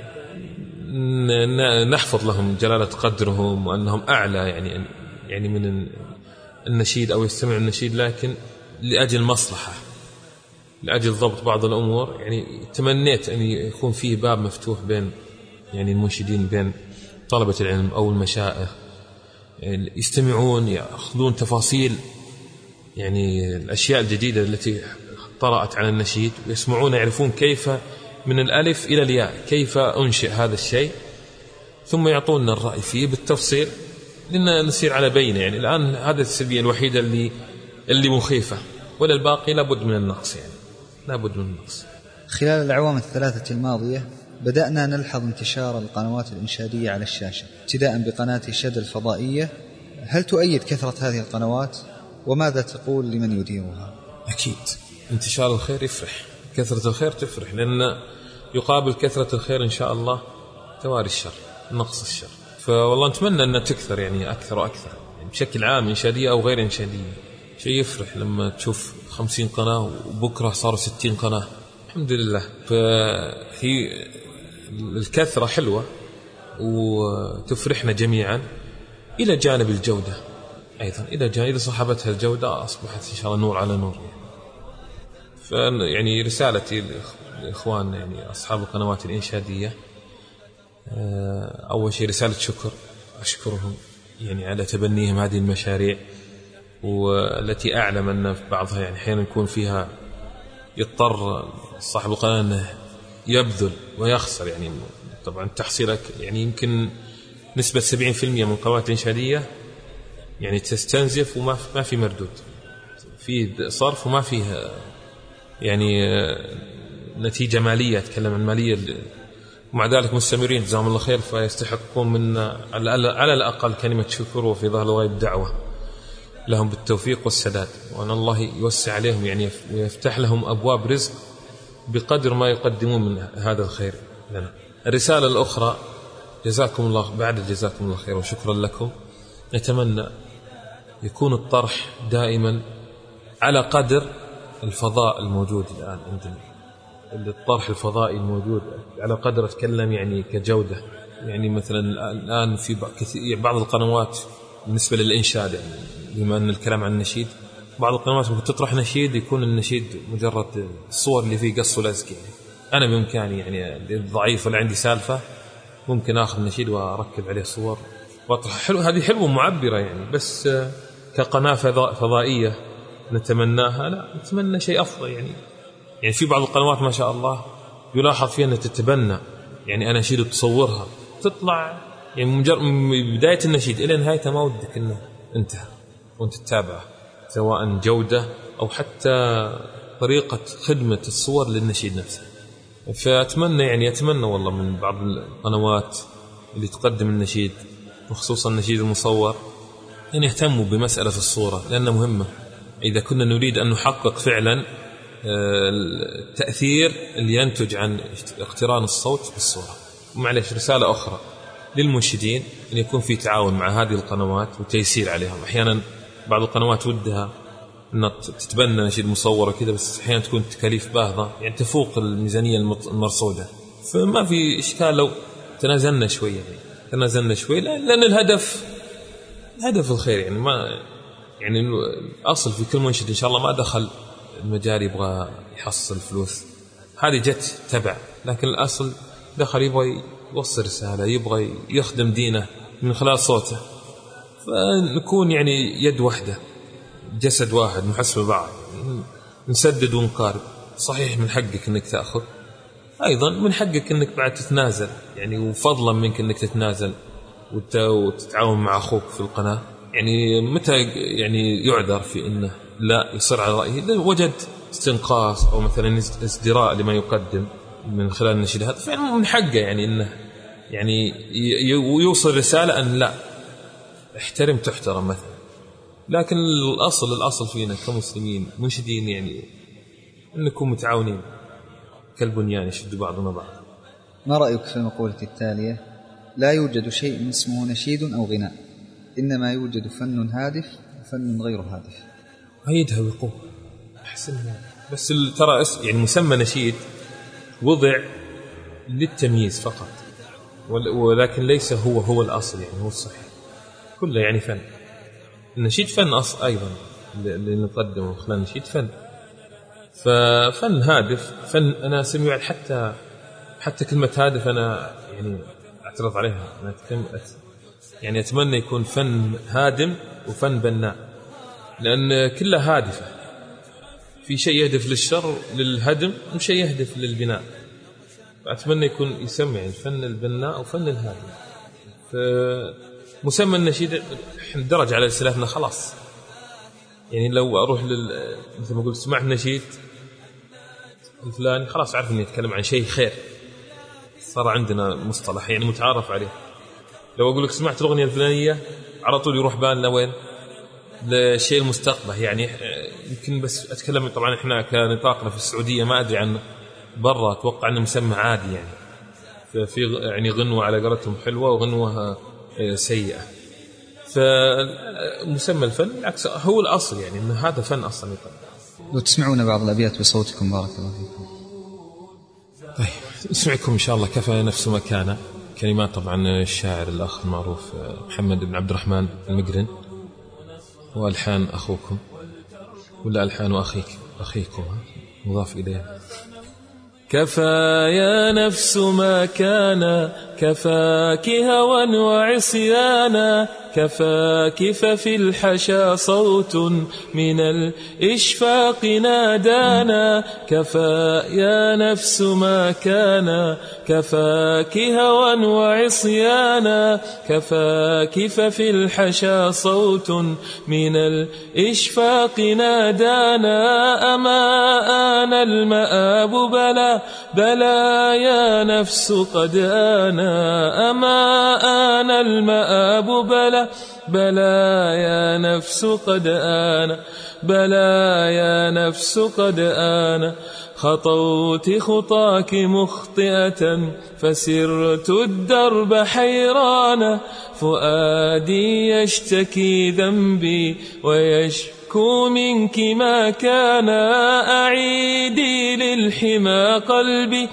نحفظ لهم جلالة قدرهم وأنهم أعلى يعني من النشيد أو يستمع النشيد، لكن لأجل مصلحة، لأجل ضبط بعض الأمور، يعني تمنيت أن يكون فيه باب مفتوح بين يعني المنشدين، بين طلبة العلم أو المشائخ، يعني يستمعون يأخذون تفاصيل يعني الأشياء الجديدة التي طرأت على النشيد، ويسمعون يعرفون كيف من الألف إلى الياء كيف أنشئ هذا الشيء، ثم يعطوننا الرأي فيه بالتفصيل لأن نسير على بينه. يعني الآن هذا السلبية الوحيدة اللي مخيفة، ولا الباقي لابد من النقص، يعني لابد من النقص. خلال الأعوام الثلاثة الماضية بدأنا نلحظ انتشار القنوات الإنشادية على الشاشة، ابتداء بقناة شد الفضائية. هل تؤيد كثرة هذه القنوات؟ وماذا تقول لمن يديرها؟ أكيد انتشار الخير يفرح، كثرة الخير تفرح، لأن يقابل كثرة الخير إن شاء الله تواري الشر، نقص الشر. فوالله نتمنى أن تكثر يعني أكثر وأكثر، يعني بشكل عام إنشادية أو غير إنشادية. شيء يفرح لما تشوف 50 قناة وبكرة صاروا 60 قناة، الحمد لله. فهي الكثرة حلوة وتفرحنا جميعا، إلى جانب الجودة أيضا، إلى جانب إذا صاحبتها الجودة أصبحت إن شاء الله نور على نور. يعني رسالتي لإخواننا يعني أصحاب القنوات الإنشادية، أول شيء رسالة شكر، أشكرهم يعني على تبنيهم هذه المشاريع، والتي أعلم أن في بعضها يعني أحيانا يكون فيها يضطر صاحب القناة أنه يبذل ويخسر. يعني طبعا تحصيلك يعني يمكن نسبة 70% من القنوات الإنشادية يعني تستنزف وما في مردود، في صرف وما فيه يعني نتيجة مالية، أتكلم عن مالية. ومع ذلك مستمرين جزاهم الله خير، فيستحقون منا على الأقل كلمة شكر، وفي ظهر الغيب دعوة لهم بالتوفيق والسداد، وأن الله يوسع عليهم يعني ويفتح لهم أبواب رزق بقدر ما يقدمون من هذا الخير لنا. الرسالة الأخرى، جزاكم الله خير وشكرا لكم. نتمنى يكون الطرح دائما على قدر الفضاء الموجود الآن عندنا، الطرح الفضائي الموجود على قدر، أتكلم يعني كجودة. يعني مثلا الآن في بعض القنوات بالنسبة للإنشاد، يعني بما أن الكلام عن النشيد، بعض القنوات ممكن تطرح نشيد يكون النشيد مجرد الصور اللي فيه قص ولزق. يعني أنا بإمكاني يعني ضعيف ولا عندي سالفة ممكن آخذ نشيد وأركب عليه صور وأطرح. حلو، هذه حلوة معبرة يعني، بس كقناة فضائية نتمناها، لا نتمنى شيء أفضل. يعني في بعض القنوات ما شاء الله يلاحظ فيها أن تتبنى يعني أناشيد تصورها تطلع يعني من بداية النشيد إلى نهايته ما ودك إنه انتهى وأنت تتابعه، سواء جودة أو حتى طريقة خدمة الصور للنشيد نفسه. أتمنى والله من بعض القنوات اللي تقدم النشيد وخصوصا النشيد المصور أن يهتموا بمسألة الصورة، لأنها مهمة إذا كنا نريد أن نحقق فعلا التأثير اللي ينتج عن اقتران الصوت بالصورة. ومعلش رسالة أخرى للمنشدين أن يكون في تعاون مع هذه القنوات وتيسير عليهم. أحيانا بعض القنوات ودها أن تتبنى نشيد مصور وكذا، بس أحيانا تكون تكاليف باهظة يعني تفوق الميزانية المرصودة، فما في إشكال لو تنازلنا شوية لأن الهدف الخير. يعني ما يعني الأصل في كل منشد إن شاء الله ما دخل المجال يبغى يحصل فلوس، هذه جت تبع، لكن الأصل دخل يبغى يوصل رسالة، يبغى يخدم دينه من خلال صوته، فنكون يعني يد واحدة جسد واحد نحسب بعض، نسدد ونقارب. صحيح من حقك أنك تأخذ، أيضا من حقك أنك بعد تتنازل، يعني وفضلا منك أنك تتنازل وتتعاون مع أخوك في القناة. يعني متى يعني يعذر في أنه لا يصر على رأيه؟ إذا وجد استنقاص أو مثلا ازدراء لما يقدم من خلال النشيد هذا، فعلا من حقه يعني أنه يعني يوصل رسالة أن لا احترم تحترم مثلا. لكن الأصل فينا كمسلمين منشدين يعني أن نكون متعاونين كالبنيان يشد بعضنا بعض. ما رأيك في المقولة التالية: لا يوجد شيء اسمه نشيد أو غناء، إنما يوجد فن هادف وفن غير هادف؟ أيدها بقوة، أحسنها. بس ترى يعني مسمى نشيد وضع للتمييز فقط، ولكن ليس هو الأصل، يعني هو الصحيح كله يعني فن. النشيد فن أصل أيضا اللي نقدمه خلال النشيد فن هادف. فن أنا سمع حتى كلمة هادف أنا يعني أعترض عليها. أنا يعني أتمنى يكون فن هادم وفن بناء، لأن كلها هادفة. في شيء يهدف للشر للهدم وشيء يهدف للبناء، فأتمنى يكون يسمع الفن البناء وفن الهادم. فمسمى النشيد درج على سلافنا خلاص. يعني لو أروح مثل ما قلت سمعت نشيد الفلاني خلاص أعرف إني أتكلم عن شيء خير، صار عندنا مصطلح يعني متعارف عليه. لو أقول لك سمعت الأغنية الفلانية على طول يروح بالنا وين؟ للشيء المستقبح. يعني يمكن بس أتكلم طبعا إحنا كنطاقنا في السعودية، ما أدري عن برا، أتوقع أنه مسمى عادي. يعني في يعني غنوة على قولتهم حلوة وغنوة سيئة. فمسمى الفن بالعكس هو الأصل، يعني أن هذا فن أصلا يقدم. لو تسمعون بعض الأبيات بصوتكم بارك الله فيكم. طيب نسمعكم إن شاء الله. كفى نفس ما كان، كلمات طبعا الشاعر الأخ المعروف محمد بن عبد الرحمن المقرن، وألحان أخوكم ولا ألحان أخيكم مضاف إليه. كفى يا نفس ما كان، كفاك هوى وعصيانا، كفاك ففي الحشا صوت من الإشفاق نادانا. كفى يا نفس ما كان، كفاك هوى وعصيانا، كفاك ففي الحشا صوت من الإشفاق نادانا. أما آن المآب بلى يا نفس قد آنا. أما آن المآب بلى يا نفس قد آنا. بلى يا نفس قد آنا. خطوت خطاك مخطئة فسرت الدرب حيرانا. فؤادي يشتكي ذنبي ويشكو منك ما كان. أعيدي للحمى قلبي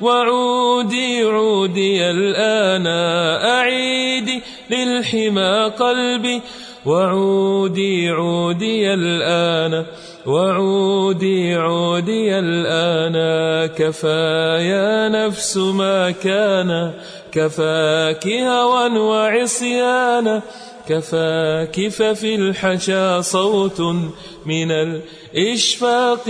وعودي الآن. أعيدي للحمى قلبي وعودي الآن. وعودي الآن. كفى يا نفس ما كان، كفاك هوى وعصيانا، كفاك ففي الحشا صوت من الإشفاق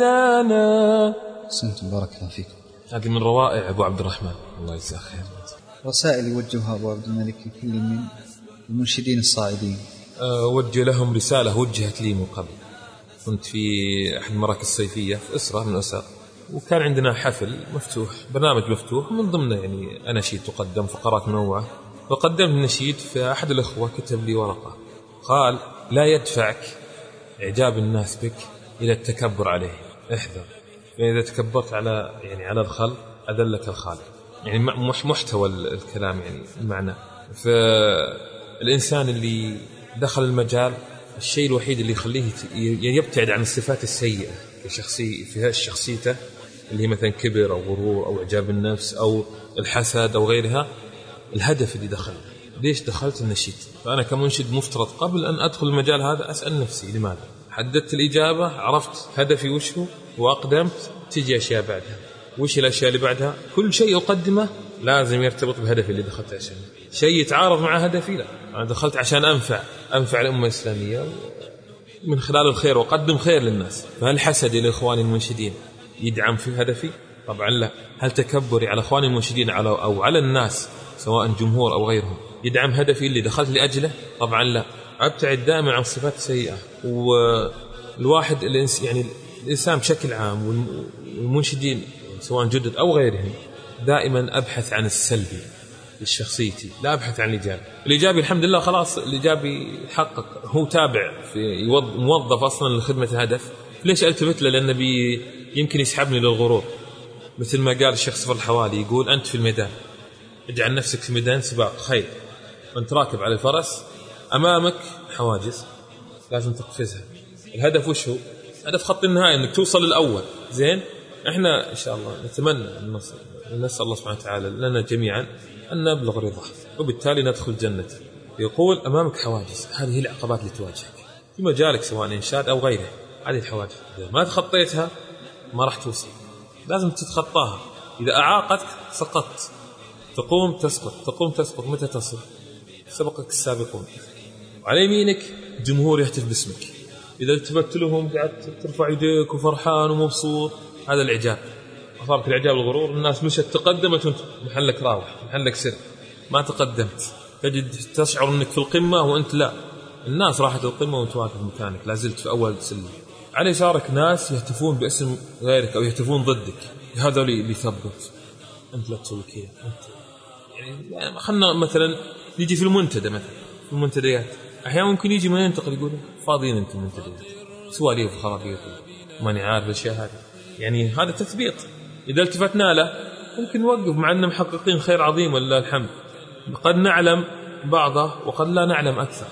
نادانا. سنتم بارك الله فيكم. هذه من روائع أبو عبد الرحمن، الله يجزاه خير. رسائل يوجهها أبو عبد الملك لكل من المنشدين الصاعدين. وجه لهم رسالة وجهت لي من قبل. كنت في أحد المراكز الصيفية في أسرة من أسر، وكان عندنا حفل مفتوح، برنامج مفتوح من ضمنه يعني أناشيد تقدم، فقرات منوعة. فقدمت نشيد، فأحد الأخوة كتب لي ورقة قال: لا يدفعك إعجاب الناس بك إلى التكبر عليه، احذر، فإذا تكبرت على الخلق أذلك الخالق. يعني محتوى الكلام يعني المعنى. فالإنسان اللي دخل المجال، الشيء الوحيد اللي يخليه يبتعد عن الصفات السيئة في شخصيته، اللي هي مثلا كبر أو غرور أو إعجاب النفس أو الحسد أو غيرها، الهدف اللي دخل. ليش دخلت النشيد؟ فأنا كمنشد مفترض قبل أن أدخل المجال هذا أسأل نفسي لماذا؟ حددت الإجابة، عرفت هدفي وش هو، وأقدمت، تجي أشياء بعدها. وش الأشياء اللي بعدها؟ كل شيء أقدمه لازم يرتبط بهدفي اللي دخلت عشانه. شيء يتعارض مع هدفي لا، أنا دخلت عشان أنفع الأمة الإسلامية من خلال الخير وأقدم خير للناس. فهل حسدي لإخواني المنشدين يدعم في هدفي؟ طبعا لا. هل تكبري على إخواني المنشدين أو على الناس سواء جمهور أو غيرهم يدعم هدفي اللي دخلت لأجله؟ طبعا لا. أبتعد دائما عن الصفات السيئة. والواحد يعني الإنسان بشكل عام والمنشدين سواء جدد أو غيرهم دائما أبحث عن السلبي لشخصيتي، لا أبحث عن الإيجابي. الإيجابي الحمد لله خلاص الإيجابي يحقق، هو تابع في موظف أصلا لخدمة الهدف. ليش ألتفت له؟ لأنه يمكن يسحبني للغرور. مثل ما قال الشيخ صفر الحوالي، يقول: أنت في الميدان، اجعل نفسك في ميدان سباق خيل، وأنت راكب على الفرس أمامك حواجز لازم تقفزها. الهدف وش هو؟ هدف خط النهاية أنك توصل للأول. زين، إحنا إن شاء الله نتمنى النصر، نسأل الله سبحانه وتعالى لنا جميعا أن نبلغ رضاه وبالتالي ندخل جنة. يقول: أمامك حواجز، هذه هي العقبات اللي تواجهك في مجالك سواء إنشاد أو غيره. هذه الحواجز إذا ما تخطيتها ما راح توصل، لازم تتخطاها. إذا أعاقتك سقطت. تقوم تسقط، تقوم تسقط، متى تصل؟ سبقك السابقون. وعلى يمينك جمهور يهتف باسمك، إذا التفت لهم قعدت ترفع يديك وفرحان ومبسوط، هذا الإعجاب. أصابك الإعجاب والغرور، الناس مشت تقدمت وانت محلك راوح، محلك سر، ما تقدمت. تجد تشعر أنك في القمة وأنت لا، الناس راحت القمة وانت واقف مكانك لازلت في أول سلم. على يسارك ناس يهتفون باسم غيرك أو يهتفون ضدك، هذا اللي يثبت أنت لا تسوي كذا. يعني خلنا مثلا نيجي في المنتدى، مثلا في المنتديات أحيانا ممكن يجي من ينتقل يقول: فاضيين أنتم المنتديات، سواليف وخرابيط ماني عارف الأشياء هذه. يعني هذا تثبيط. إذا التفتنا له ممكن نوقف، مع أننا محققين خير عظيم ولله الحمد، قد نعلم بعضه وقد لا نعلم أكثر.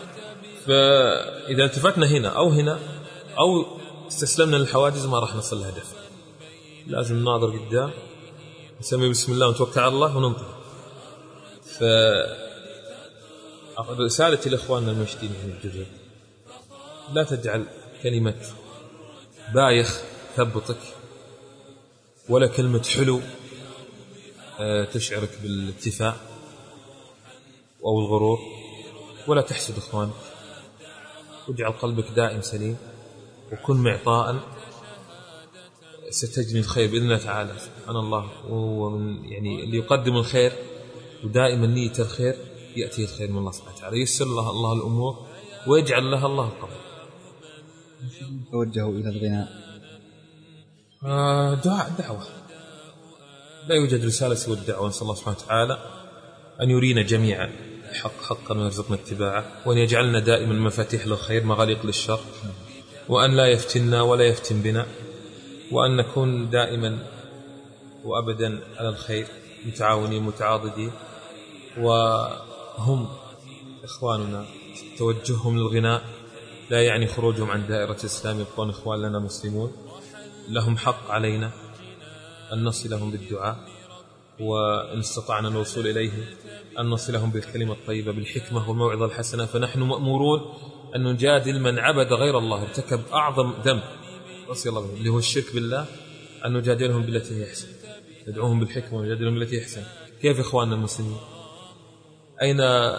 فإذا التفتنا هنا أو استسلمنا للحواجز ما راح نصل لهدف. لازم نناظر قدام، نسمي بسم الله ونتوكل على الله وننطلق. فرسالتي لإخواننا المنشدين الجدد: لا تجعل كلمة بايخ تثبطك، ولا كلمة حلو تشعرك بالاتفاء أو الغرور، ولا تحسد إخوانك. واجعل قلبك دائم سليم، وكن معطاء، ستجني الخير بإذن الله تعالى. سبحان الله، وهو من يعني اللي يقدم الخير ودائما نية الخير يأتي الخير من الله سبحانه وتعالى. يسر الله الأمور ويجعل لها الله القبول. توجهوا إلى الغناء. دعوة، لا يوجد رسالة سوى الدعوة. نسأل الله سبحانه وتعالى أن يرينا جميعا حقا ويرزقنا اتباعه، وأن يجعلنا دائما مفاتيح للخير مغاليق للشر، وأن لا يفتننا ولا يفتن بنا، وأن نكون دائما وأبدا على الخير متعاونين متعاضدين. وهم إخواننا توجههم للغناء لا يعني خروجهم عن دائرة الإسلام، يبقون إخوان لنا مسلمون، لهم حق علينا أن نصلهم بالدعاء، وإن استطعنا الوصول إليهم أن نصلهم بالكلمة الطيبة بالحكمة والموعظة الحسنة. فنحن مأمورون أن نجادل من عبد غير الله، ارتكب أعظم ذنب رضي الله عنه اللي هو الشرك بالله، أن نجادلهم بالتي هي أحسن، ندعوهم بالحكمة ونجادلهم بالتي هي أحسن. كيف إخواننا المسلمين؟ أين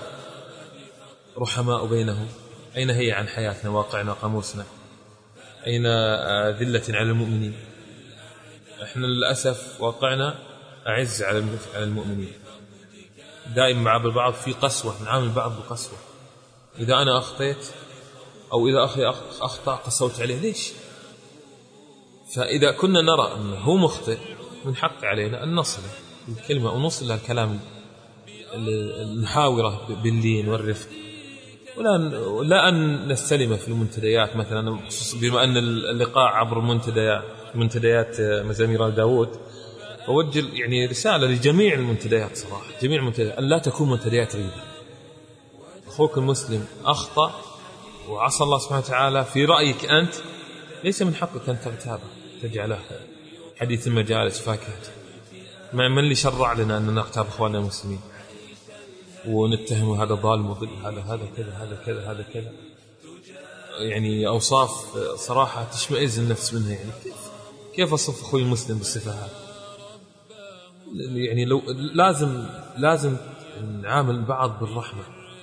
رحماء بينهم؟ أين هي عن حياتنا، واقعنا، قاموسنا؟ أين ذلة على المؤمنين؟ إحنا للأسف واقعنا أعز على المؤمنين. دائما مع البعض في قسوة، نعامل البعض بقسوة. إذا أنا أخطيت أو إذا أخي أخطأ قسوت عليه، ليش؟ فإذا كنا نرى أنه هو مخطئ من حق علينا أن نصله الكلمة ونوصل له الكلام المحاورة باللين والرفق، ولا أن نستلم في المنتديات مثلا، بما أن اللقاء عبر منتديات مزامير داود، أوجه يعني رسالة لجميع المنتديات صراحة، جميع المنتديات أن لا تكون منتديات غيبة. أخوك المسلم أخطأ وعصى الله سبحانه وتعالى، في رأيك أنت ليس من حقك أن تغتابه تجعله حديث المجالس فاكهة. من اللي شرع لنا أن نغتاب أخواننا المسلمين ونتهم هذا ظالم وضل، هذا كذا هذا كذا هذا كذا، يعني أوصاف صراحة تشمئز النفس منها. يعني كيف أصف أخوي المسلم بالصفة هذه؟ يعني لو لازم نعامل بعض بالرحمة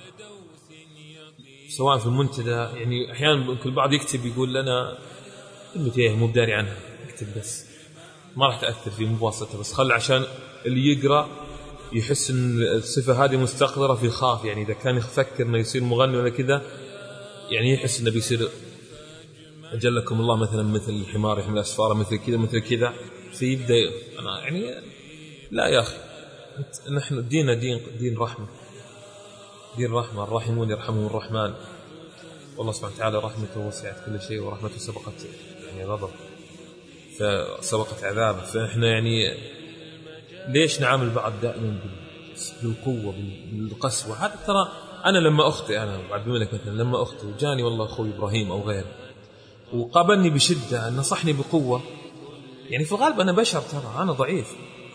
سواء في المنتدى. يعني أحيانا كل بعض يكتب يقول لنا كلمة مو بداري عنها، اكتب بس ما راح تأثر في مباسطة، بس خل عشان اللي يقرأ يحس ان الصفة هذه مستقذرة في خاف. يعني إذا كان يفكر انه يصير مغني ولا كذا، يعني يحس انه بيصير أجلكم الله مثلا مثل الحمار يحمل أسفاره مثل كذا مثل كذا، فيبدأ أنا يعني لا يا أخي، نحن ديننا دين رحمة، دين رحمة، الراحمون يرحمهم الرحمن، والله سبحانه وتعالى رحمته وسعت كل شيء ورحمته سبقت يعني غضب فسبقت عذاب. فإحنا يعني ليش نعامل بعض دائما بالقوة بالقسوة؟ هذا ترى أنا لما أخطئ، أنا بعد منك مثلا لما أخطئ وجاني والله أخوي إبراهيم أو غيره وقابلني بشدة نصحني بقوة، يعني في الغالب أنا بشر ترى أنا ضعيف،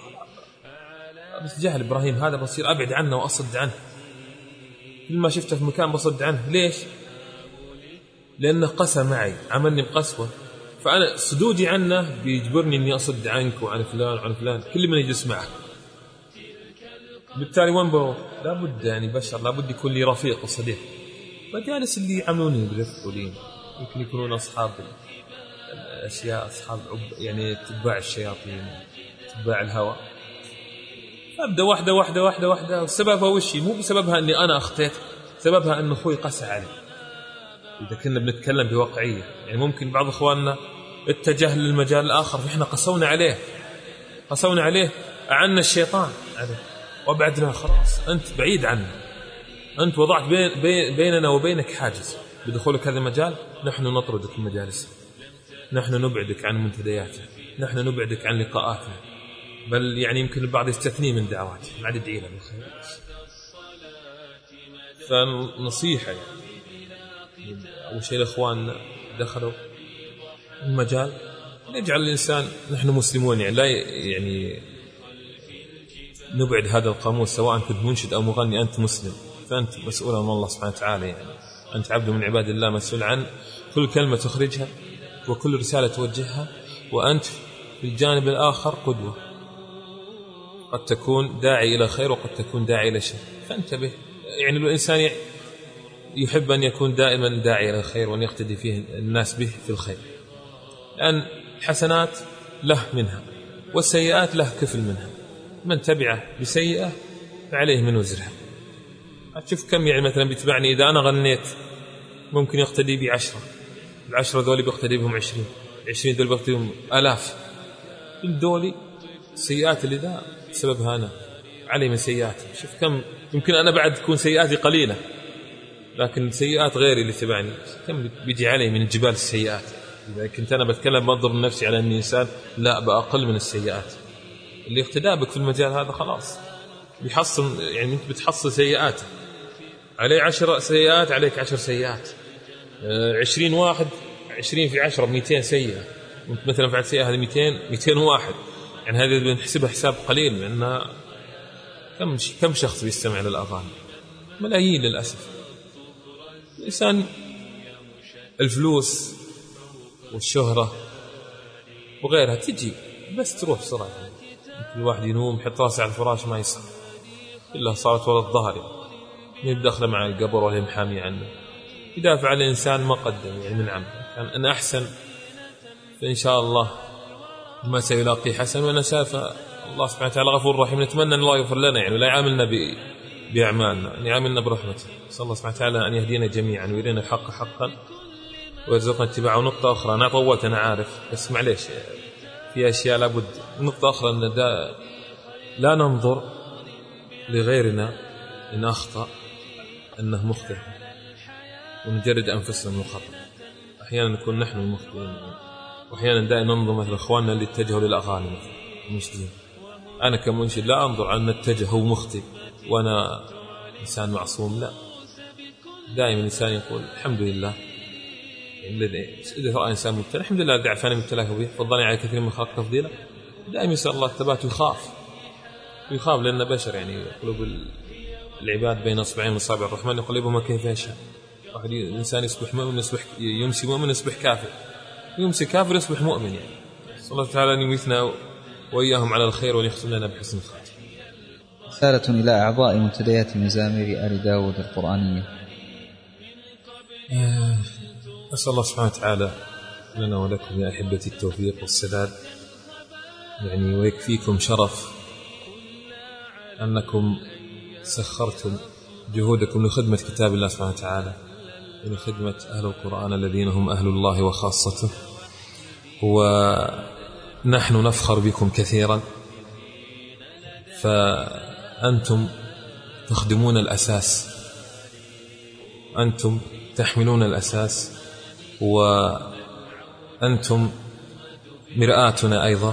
بس جهل إبراهيم هذا بصير أبعد عنه وأصد عنه، كل ما شفته في مكان بصد عنه. ليش؟ لأنه قسى معي، عملني بقسوة، فأنا صدودي عنه بيجبرني أني أصد عنك وعن فلان وعن فلان، كل من يجلس معه. بالتالي وين بروح؟ لابد يعني بشر، لابد يكون لي رفيق وصديق. مجالس اللي يعاملوني برفق ولين، يمكن يكونون أصحاب الأشياء، أصحاب يعني تباع الشياطين، تباع الهوى. أبدأ واحدة واحدة واحدة واحدة. وسببها وشي؟ مو بسببها أني أنا أخطيت، سببها أن أخوي قسى علي. إذا كنا بنتكلم بواقعية، يعني ممكن بعض إخواننا اتجه للمجال الآخر، فإحنا قسونا عليه، أعنا الشيطان عليه وابعدنا. خلاص أنت بعيد عنه، أنت وضعت بيننا وبينك حاجز بدخولك هذا المجال. نحن نطردك من مجالسه، نحن نبعدك عن منتدياته، نحن نبعدك عن لقاءاته، بل يعني يمكن البعض يستثني من دعواته، ما عاد يدعي له بالخير. فنصيحة يعني أول شيء لإخواننا دخلوا المجال، نجعل الإنسان نحن مسلمون، يعني لا يعني نبعد هذا القاموس. سواء كنت منشد أو مغني أنت مسلم، فأنت مسؤول عن الله سبحانه وتعالى، يعني أنت عبد من عباد الله، مسؤول عن كل كلمة تخرجها وكل رسالة توجهها، وأنت في الجانب الآخر قدوة، قد تكون داعي إلى خير وقد تكون داعي إلى شر، فانتبه. يعني الإنسان يحب أن يكون دائما داعي إلى الخير وأن يقتدي فيه الناس به في الخير، لأن الحسنات له منها والسيئات له كفل منها. من تبعه بسيئة فعليه من وزرها. أشوف كم يعني مثلا بيتبعني، إذا أنا غنيت ممكن يقتدي بي 10، ال10 ذولي بيقتدي بهم 20، 20 ذولي بيقتدي بهم 1000. الدولي السيئات اللي ذا سببها أنا علي من سيئاتي. شوف كم يمكن أنا بعد تكون سيئاتي قليلة، لكن سيئات غيري اللي تبعني كم بيجي علي من الجبال السيئات. إذا كنت أنا بتكلم بنظر نفسي على أني إنسان، لا بأقل من السيئات. اللي اقتداء بك في المجال هذا خلاص بيحصل، يعني أنت بتحصل سيئات عليه 10 سيئات، عليك 10 سيئات. 20 واحد 20 في 10 200 سيئة. أنت مثلا فعلت سيئة هذه 201، يعني هذه بنحسبها حساب قليل، لأن كم شخص بيستمع للأغاني؟ ملايين للأسف. الإنسان الفلوس والشهرة وغيرها تجي بس تروح بسرعة. كل واحد ينوم يحط راسه على الفراش ما يصحى، إلا صارت ولا الظهر من دخله مع القبر ولا محامي عنه. يدافع عن الإنسان ما قدم يعني من عمله، كان أنا أحسن فإن شاء الله ما سيلاقي حسن، وأنا شاف الله سبحانه وتعالى غفور رحيم. نتمنى أن الله يغفر لنا يعني ولا يعاملنا بأعمالنا، أن يعاملنا برحمته. صلى الله سبحانه وتعالى أن يهدينا جميعا ويرينا الحق حقا ويرزقنا اتباعه. نقطة أخرى، أنا طولت أنا عارف، بس معليش في أشياء لابد. نقطة أخرى، أن لا ننظر لغيرنا إن أخطأ أنه مخطئ ونجرد أنفسنا من الخطأ. أحيانا نكون نحن المخطئين، وأحيانا دائما ننظر مثل أخواننا اللي اتجهوا للأغاني المسلمين. أنا كمنشد لا أنظر أن نتجه هو مخطئ وأنا إنسان معصوم، لا. دائما الإنسان يقول الحمد لله، إذا رأى إنسان مبتلى الحمد لله الذي عافاني من ابتلاه به فضلني على كثير من خلق تفضيلا. دائما يسأل الله الثبات ويخاف لأن بشر، يعني قلوب العباد بين أصبعين من أصابع الرحمن يقلبهما كيف يشاء. واحد الإنسان يصبح مؤمن يمسي مؤمن يصبح كافر، يمسي كافر يصبح مؤمن. يعني صلى الله تعالى أن يميثنا وإياهم على الخير ويختم لنا بحسن الخاتمة. رسالة إلى أعضاء منتديات مزامير آل داود القرآنية. أسأل الله سبحانه وتعالى لنا ولكم يا أحبتي التوفيق والسداد، يعني ويكفيكم شرف أنكم سخرتم جهودكم لخدمة كتاب الله سبحانه وتعالى ولخدمة أهل القرآن الذين هم أهل الله وخاصته، ونحن نفخر بكم كثيرا. فأنتم تخدمون الأساس، أنتم تحملون الأساس، وأنتم مرآتنا أيضا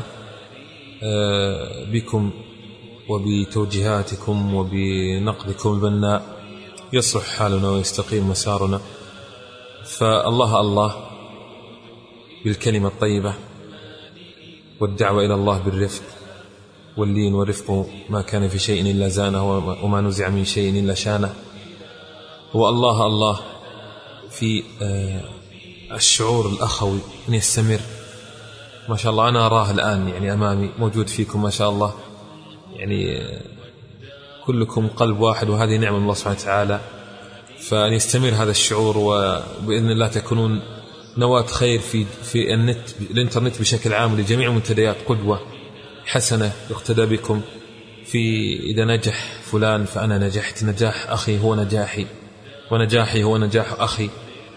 بكم وبتوجيهاتكم وبنقدكم البناء يصلح حالنا ويستقيم مسارنا. فالله الله بالكلمة الطيبة والدعوة إلى الله بالرفق واللين، ورفق ما كان في شيء إلا زانه وما نزع من شيء إلا شانه. والله الله في الشعور الأخوي أن يستمر. ما شاء الله أنا أراه الآن يعني أمامي موجود فيكم ما شاء الله، يعني كلكم قلب واحد، وهذه نعمة الله سبحانه وتعالى. فأن يستمر هذا الشعور، وبإذن الله تكونون نواة خير في الإنترنت بشكل عام لجميع المنتديات، قدوة حسنة يقتدى بكم. في إذا نجح فلان فأنا نجحت، نجاح أخي هو نجاحي ونجاحي هو نجاح أخي.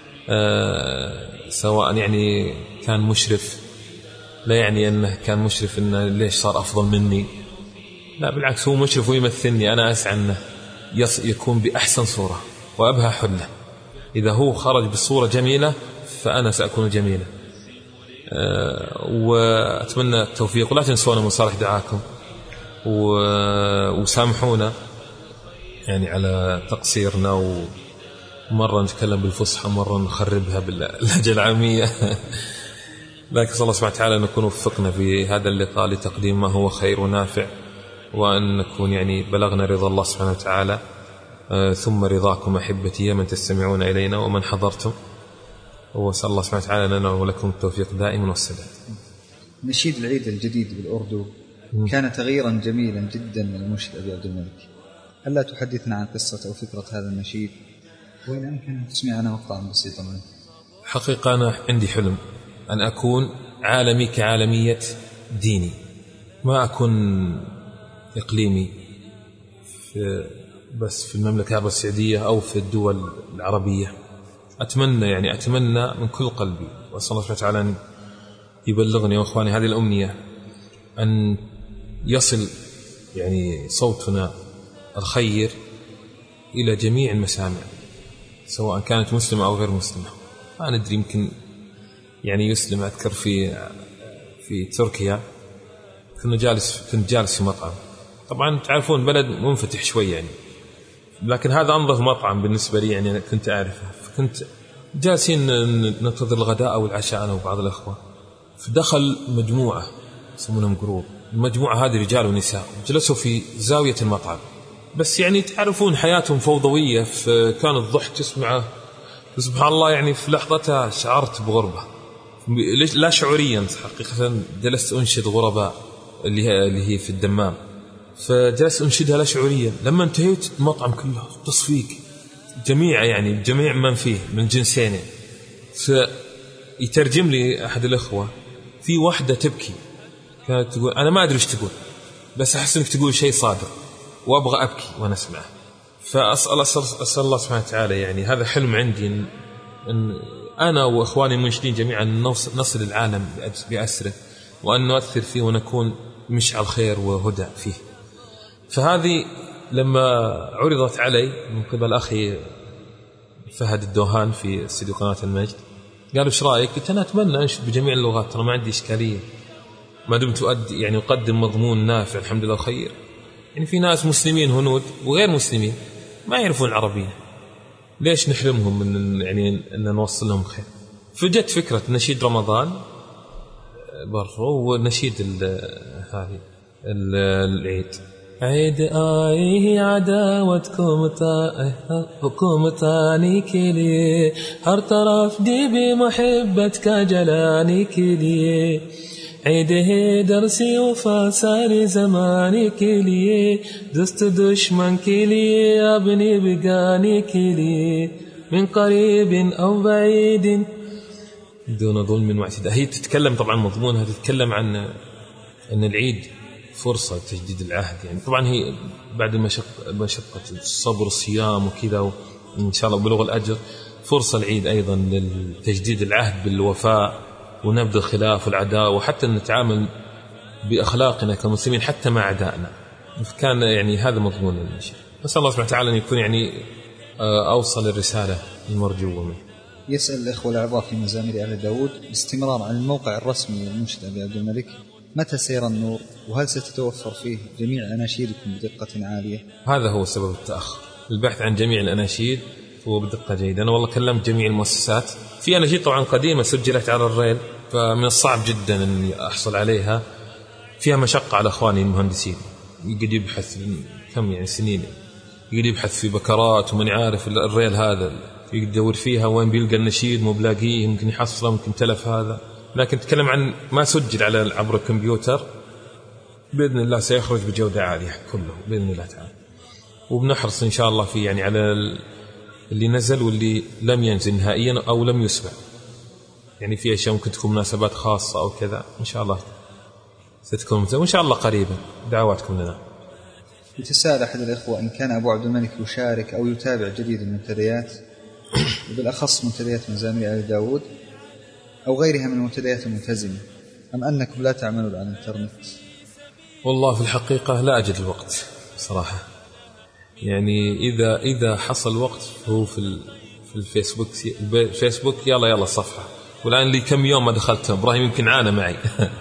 سواء يعني كان مشرف لا يعني أنه كان مشرف أنه ليش صار أفضل مني، لا بالعكس، هو مشرف ويمثلني. أنا أسعى أنه يكون بأحسن صورة وأبهى حلة. إذا هو خرج بالصورة جميلة فأنا سأكون جميلة. وأتمنى التوفيق، ولا تنسونا من صالح دعاكم، وسامحونا يعني على تقصيرنا، ومرة نتكلم بالفصحى مرة نخربها باللهجة العامية. لكن صلى الله سبحانه وتعالى أن نكون وفقنا في هذا اللقاء لتقديم ما هو خير ونافع، وأن نكون يعني بلغنا رضا الله سبحانه وتعالى ثم رضاكم أحبتي يا من تستمعون إلينا ومن حضرتم. وسأل الله سبحانه وتعالى لنا ولكم التوفيق دائما والسداد. نشيد العيد الجديد بالأردو كان تغييرا جميلا جدا من المنشد أبي عبد الملك. ألا تحدثنا عن قصة أو فكرة هذا النشيد، وإن أمكن تسمعنا مقطعا بسيطا منه؟ حقيقة أنا عندي حلم أن أكون عالمي كعالمية ديني، ما أكون إقليمي بس في المملكة العربية السعودية أو في الدول العربية. أتمنى من كل قلبي، وأسأل الله سبحانه وتعالى أن يبلغني وأخواني هذه الأمنية، أن يصل يعني صوتنا الخير إلى جميع المسامع سواء كانت مسلمة أو غير مسلمة. ما ندري، يمكن يعني يسلم. أذكر في تركيا كنت جالس في مطعم، طبعا تعرفون بلد منفتح شوي يعني، لكن هذا أنظف مطعم بالنسبة لي يعني، أنا كنت أعرفه. فكنت جالسين ننتظر الغداء أو العشاء أنا وبعض الأخوة، فدخل مجموعة يسمونهم جروب. المجموعة هذه رجال ونساء جلسوا في زاوية المطعم، بس يعني تعرفون حياتهم فوضوية. فكان الضحك تسمعه سبحان الله، يعني في لحظتها شعرت بغربة لا شعوريا حقيقة. جلست أنشد غرباء اللي هي في الدمام، فجلست أنشدها لا شعوريا. لما انتهيت المطعم كله تصفيق، جميع من فيه من جنسين. فيترجم لي أحد الأخوة، في واحدة تبكي كانت تقول أنا ما أدري إيش تقول، بس أحس إنك تقول شيء صادق وأبغى أبكي وأنا أسمعه. فأسأل الله سبحانه وتعالى، يعني هذا حلم عندي أن أنا وإخواني المنشدين جميعا نصل العالم بأسره، وأن نؤثر فيه ونكون مشعل خير وهدى فيه. فهذه لما عرضت علي من قبل أخي فهد الدوهان في استديو قناة المجد، قالوا إيش رأيك؟ قلت أنا أتمنى أنشد بجميع اللغات، ترى ما عندي إشكالية ما دمت أؤدي يعني أقدم مضمون نافع الحمد لله خير. يعني في ناس مسلمين هنود وغير مسلمين ما يعرفون العربية، ليش نحرمهم من يعني أن نوصل لهم خير؟ فجت فكرة نشيد رمضان برضو ونشيد هذه العيد. عيد آيه عداوتكم حكم تاني كلي هر طرف دي بمحبتك جلاني كلي عيده درسي وفاساري زماني كلي دست دشمن كلي ابني بقاني كلي من قريب أو بعيد دون ظلم واعتداء. هي تتكلم طبعا مضمونها تتكلم عن أن العيد فرصة تجديد العهد، يعني طبعا هي بعد مشقة الصبر الصيام وكذا، وإن شاء الله بلغ الأجر فرصة العيد أيضا لتجديد العهد بالوفاء ونبذ الخلاف والعداء، وحتى نتعامل بأخلاقنا كمسلمين حتى مع أعدائنا. كان يعني هذا مضمون الشيء. نسأل الله سبحانه وتعالى أن يكون يعني أوصل الرسالة المرجوة منه. يسأل الإخوة الأعضاء في مزامير آل داود باستمرار عن الموقع الرسمي للمنشد أبي عبد الملك، متى سيرى النور وهل ستتوفر فيه جميع أناشيدكم بدقة عالية؟ هذا هو سبب التأخر، البحث عن جميع الأناشيد هو بدقة جيدة. أنا والله كلمت جميع المؤسسات، في أناشيد طبعا قديمة سجلت على الريل فمن الصعب جدا أن أحصل عليها، فيها مشقة على أخواني المهندسين، يقعد يبحث كم يعني سنين، يقعد يبحث في بكرات ومن عارف الريل هذا يدور فيها وين بيلقى النشيد مو بلاقيه، ممكن يحصله ممكن تلف هذا. لكن تكلم عن ما سجل على عبر الكمبيوتر بإذن الله سيخرج بجودة عالية كله بإذن الله تعالى، وبنحرص إن شاء الله في يعني على اللي نزل واللي لم ينزل نهائيا أو لم يسمع، يعني في أشياء ممكن تكون مناسبات خاصة أو كذا إن شاء الله ستكون وإن شاء الله قريبا دعواتكم لنا. يتساءل أحد الإخوة إن كان أبو عبد الملك يشارك أو يتابع جديد المنتديات وبالأخص منتديات مزامير آل داود أو غيرها من المنتديات الملتزمة، أم أنكم لا تعملون على الإنترنت؟ والله في الحقيقة لا أجد الوقت صراحة، يعني إذا حصل وقت هو في الفيسبوك يلا صفحة، والآن لي كم يوم ما دخلت. إبراهيم يمكن عانى معي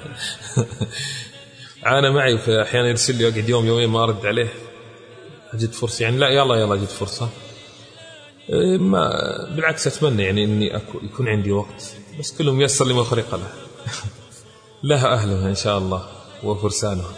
فأحيانا يرسل لي أقعد يومين ما أرد عليه، أجد فرصة يعني لا يلا أجد فرصة. ما بالعكس أتمنى يعني إني يكون عندي وقت، بس كلهم يسر لما خلق له لها أهلها إن شاء الله وفرسانها.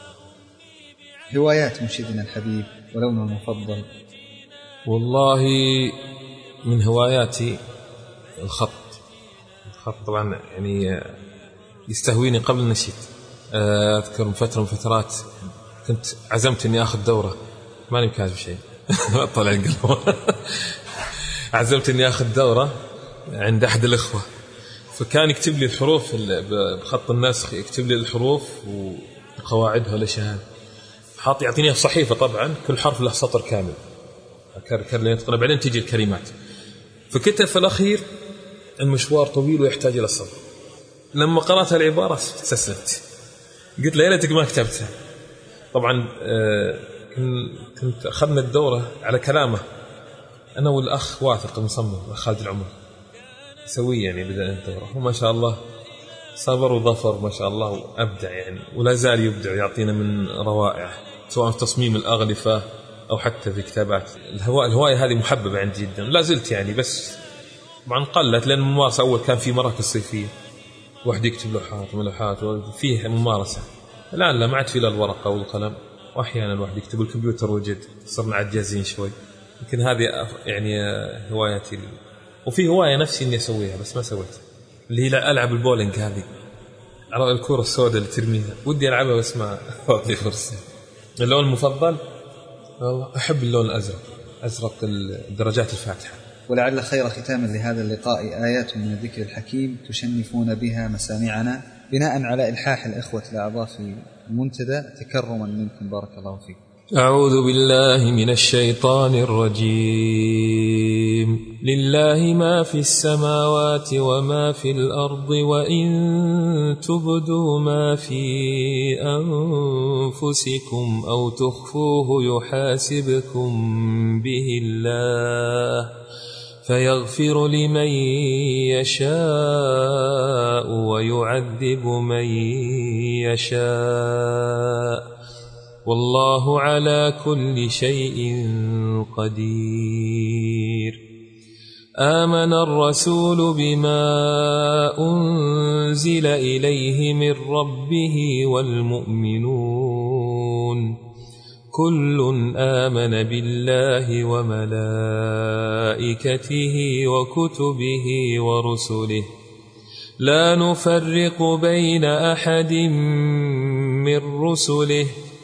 هوايات منشدنا الحبيب ولونه المفضل؟ والله من هواياتي الخط طبعا، يعني يستهويني قبل النشيد. أذكر من فترة من فترات كنت عزمت إني أخذ دورة، ماني بكاتب شيء طلع القلب عزمت إني أخذ دورة عند أحد الإخوة، فكان يكتب لي الحروف بخط النسخ، يكتب لي الحروف وقواعدها والأشياء، حاط يعطيني صحيفة طبعا كل حرف له سطر كامل كرر ينتقل، بعدين تيجي الكلمات. فكتب في الأخير المشوار طويل ويحتاج إلى صبر. لما قرأت العبارة استسلمت، قلت له يا ليتك ما كتبتها. طبعا كنت أخذنا الدورة على كلامه أنا والأخ واثق مصمم خالد العمر سوي، يعني بدأ الدورة وما شاء الله صبر وظفر ما شاء الله وأبدع يعني، ولا زال يبدع يعطينا من روائع سواء في تصميم الأغلفة أو حتى في كتابات. الهواية هذه محببة عندي جدا، لا زلت يعني، بس طبعا قلت لأن الممارسة أول كان في مراكز صيفية واحد يكتب لوحات وملوحات وفيه ممارسة، الآن لا ما عاد في الورقة والقلم، وأحيانا الواحد يكتب الكمبيوتر وجد، صرنا عجازين شوي. يمكن هذه يعني هوايتي. وفي هواية نفسي إني أسويها بس ما سويت، اللي هي ألعب البولينج هذه على الكرة السوداء اللي ترميها، ودي ألعبها بس ما أعطي فرصة. اللون المفضل والله أحب اللون الأزرق، أزرق الدرجات الفاتحة. ولعل خير ختاما لهذا اللقاء آيات من الذكر الحكيم تشنفون بها مسامعنا بناء على إلحاح الإخوة الأعضاء في المنتدى تكرما منكم بارك الله فيكم. أعوذ بالله من الشيطان الرجيم. لله ما في السماوات وما في الأرض، وإن تبدوا ما في أنفسكم أو تخفوه يحاسبكم به الله فيغفر لمن يشاء ويعذب من يشاء، والله على كل شيء قدير. آمن الرسول بما أنزل إليه من ربه والمؤمنون كل آمن بالله وملائكته وكتبه ورسله لا نفرق بين أحد من رسله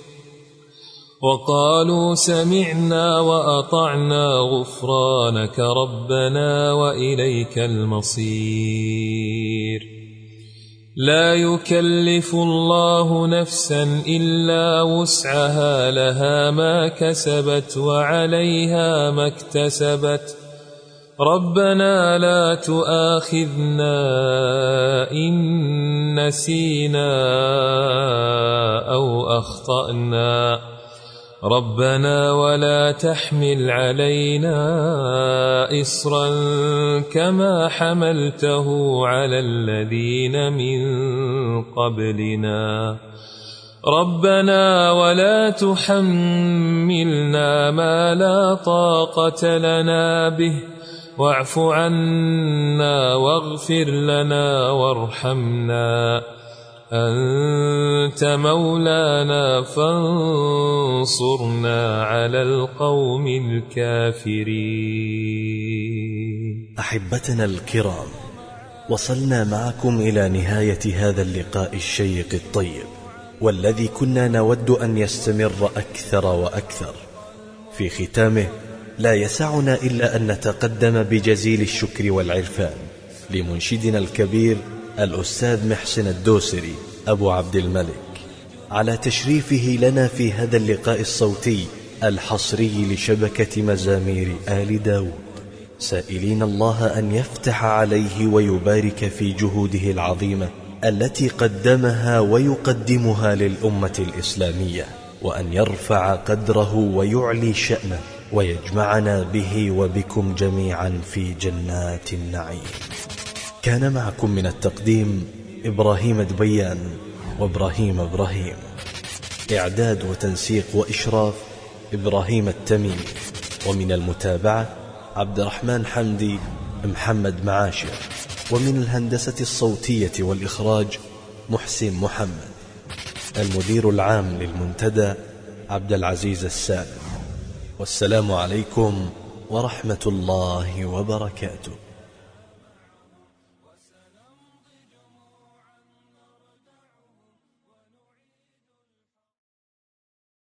وقالوا سمعنا وأطعنا غفرانك ربنا وإليك المصير. لا يكلف الله نفسا إلا وسعها، لها ما كسبت وعليها ما اكتسبت، ربنا لا تؤاخذنا إن نسينا أو أخطأنا، ربنا ولا تحمل علينا إصرا كما حملته على الذين من قبلنا، ربنا ولا تحملنا ما لا طاقة لنا به، واعف عنا واغفر لنا وارحمنا، أنت مولانا فانصرنا على القوم الكافرين. أحبتنا الكرام، وصلنا معكم إلى نهاية هذا اللقاء الشيق الطيب، والذي كنا نود أن يستمر أكثر وأكثر. في ختامه لا يسعنا إلا أن نتقدم بجزيل الشكر والعرفان لمنشدنا الكبير الأستاذ محسن الدوسري أبو عبد الملك على تشريفه لنا في هذا اللقاء الصوتي الحصري لشبكة مزامير آل داود، سائلين الله أن يفتح عليه ويبارك في جهوده العظيمة التي قدمها ويقدمها للأمة الإسلامية، وأن يرفع قدره ويعلي شأنه ويجمعنا به وبكم جميعا في جنات النعيم. كان معكم من التقديم إبراهيم دبيان وإبراهيم إبراهيم، إعداد وتنسيق وإشراف إبراهيم التميمي، ومن المتابعة عبد الرحمن حمدي محمد معاشر، ومن الهندسة الصوتية والإخراج محسن محمد. المدير العام للمنتدى عبد العزيز السالم. والسلام عليكم ورحمة الله وبركاته.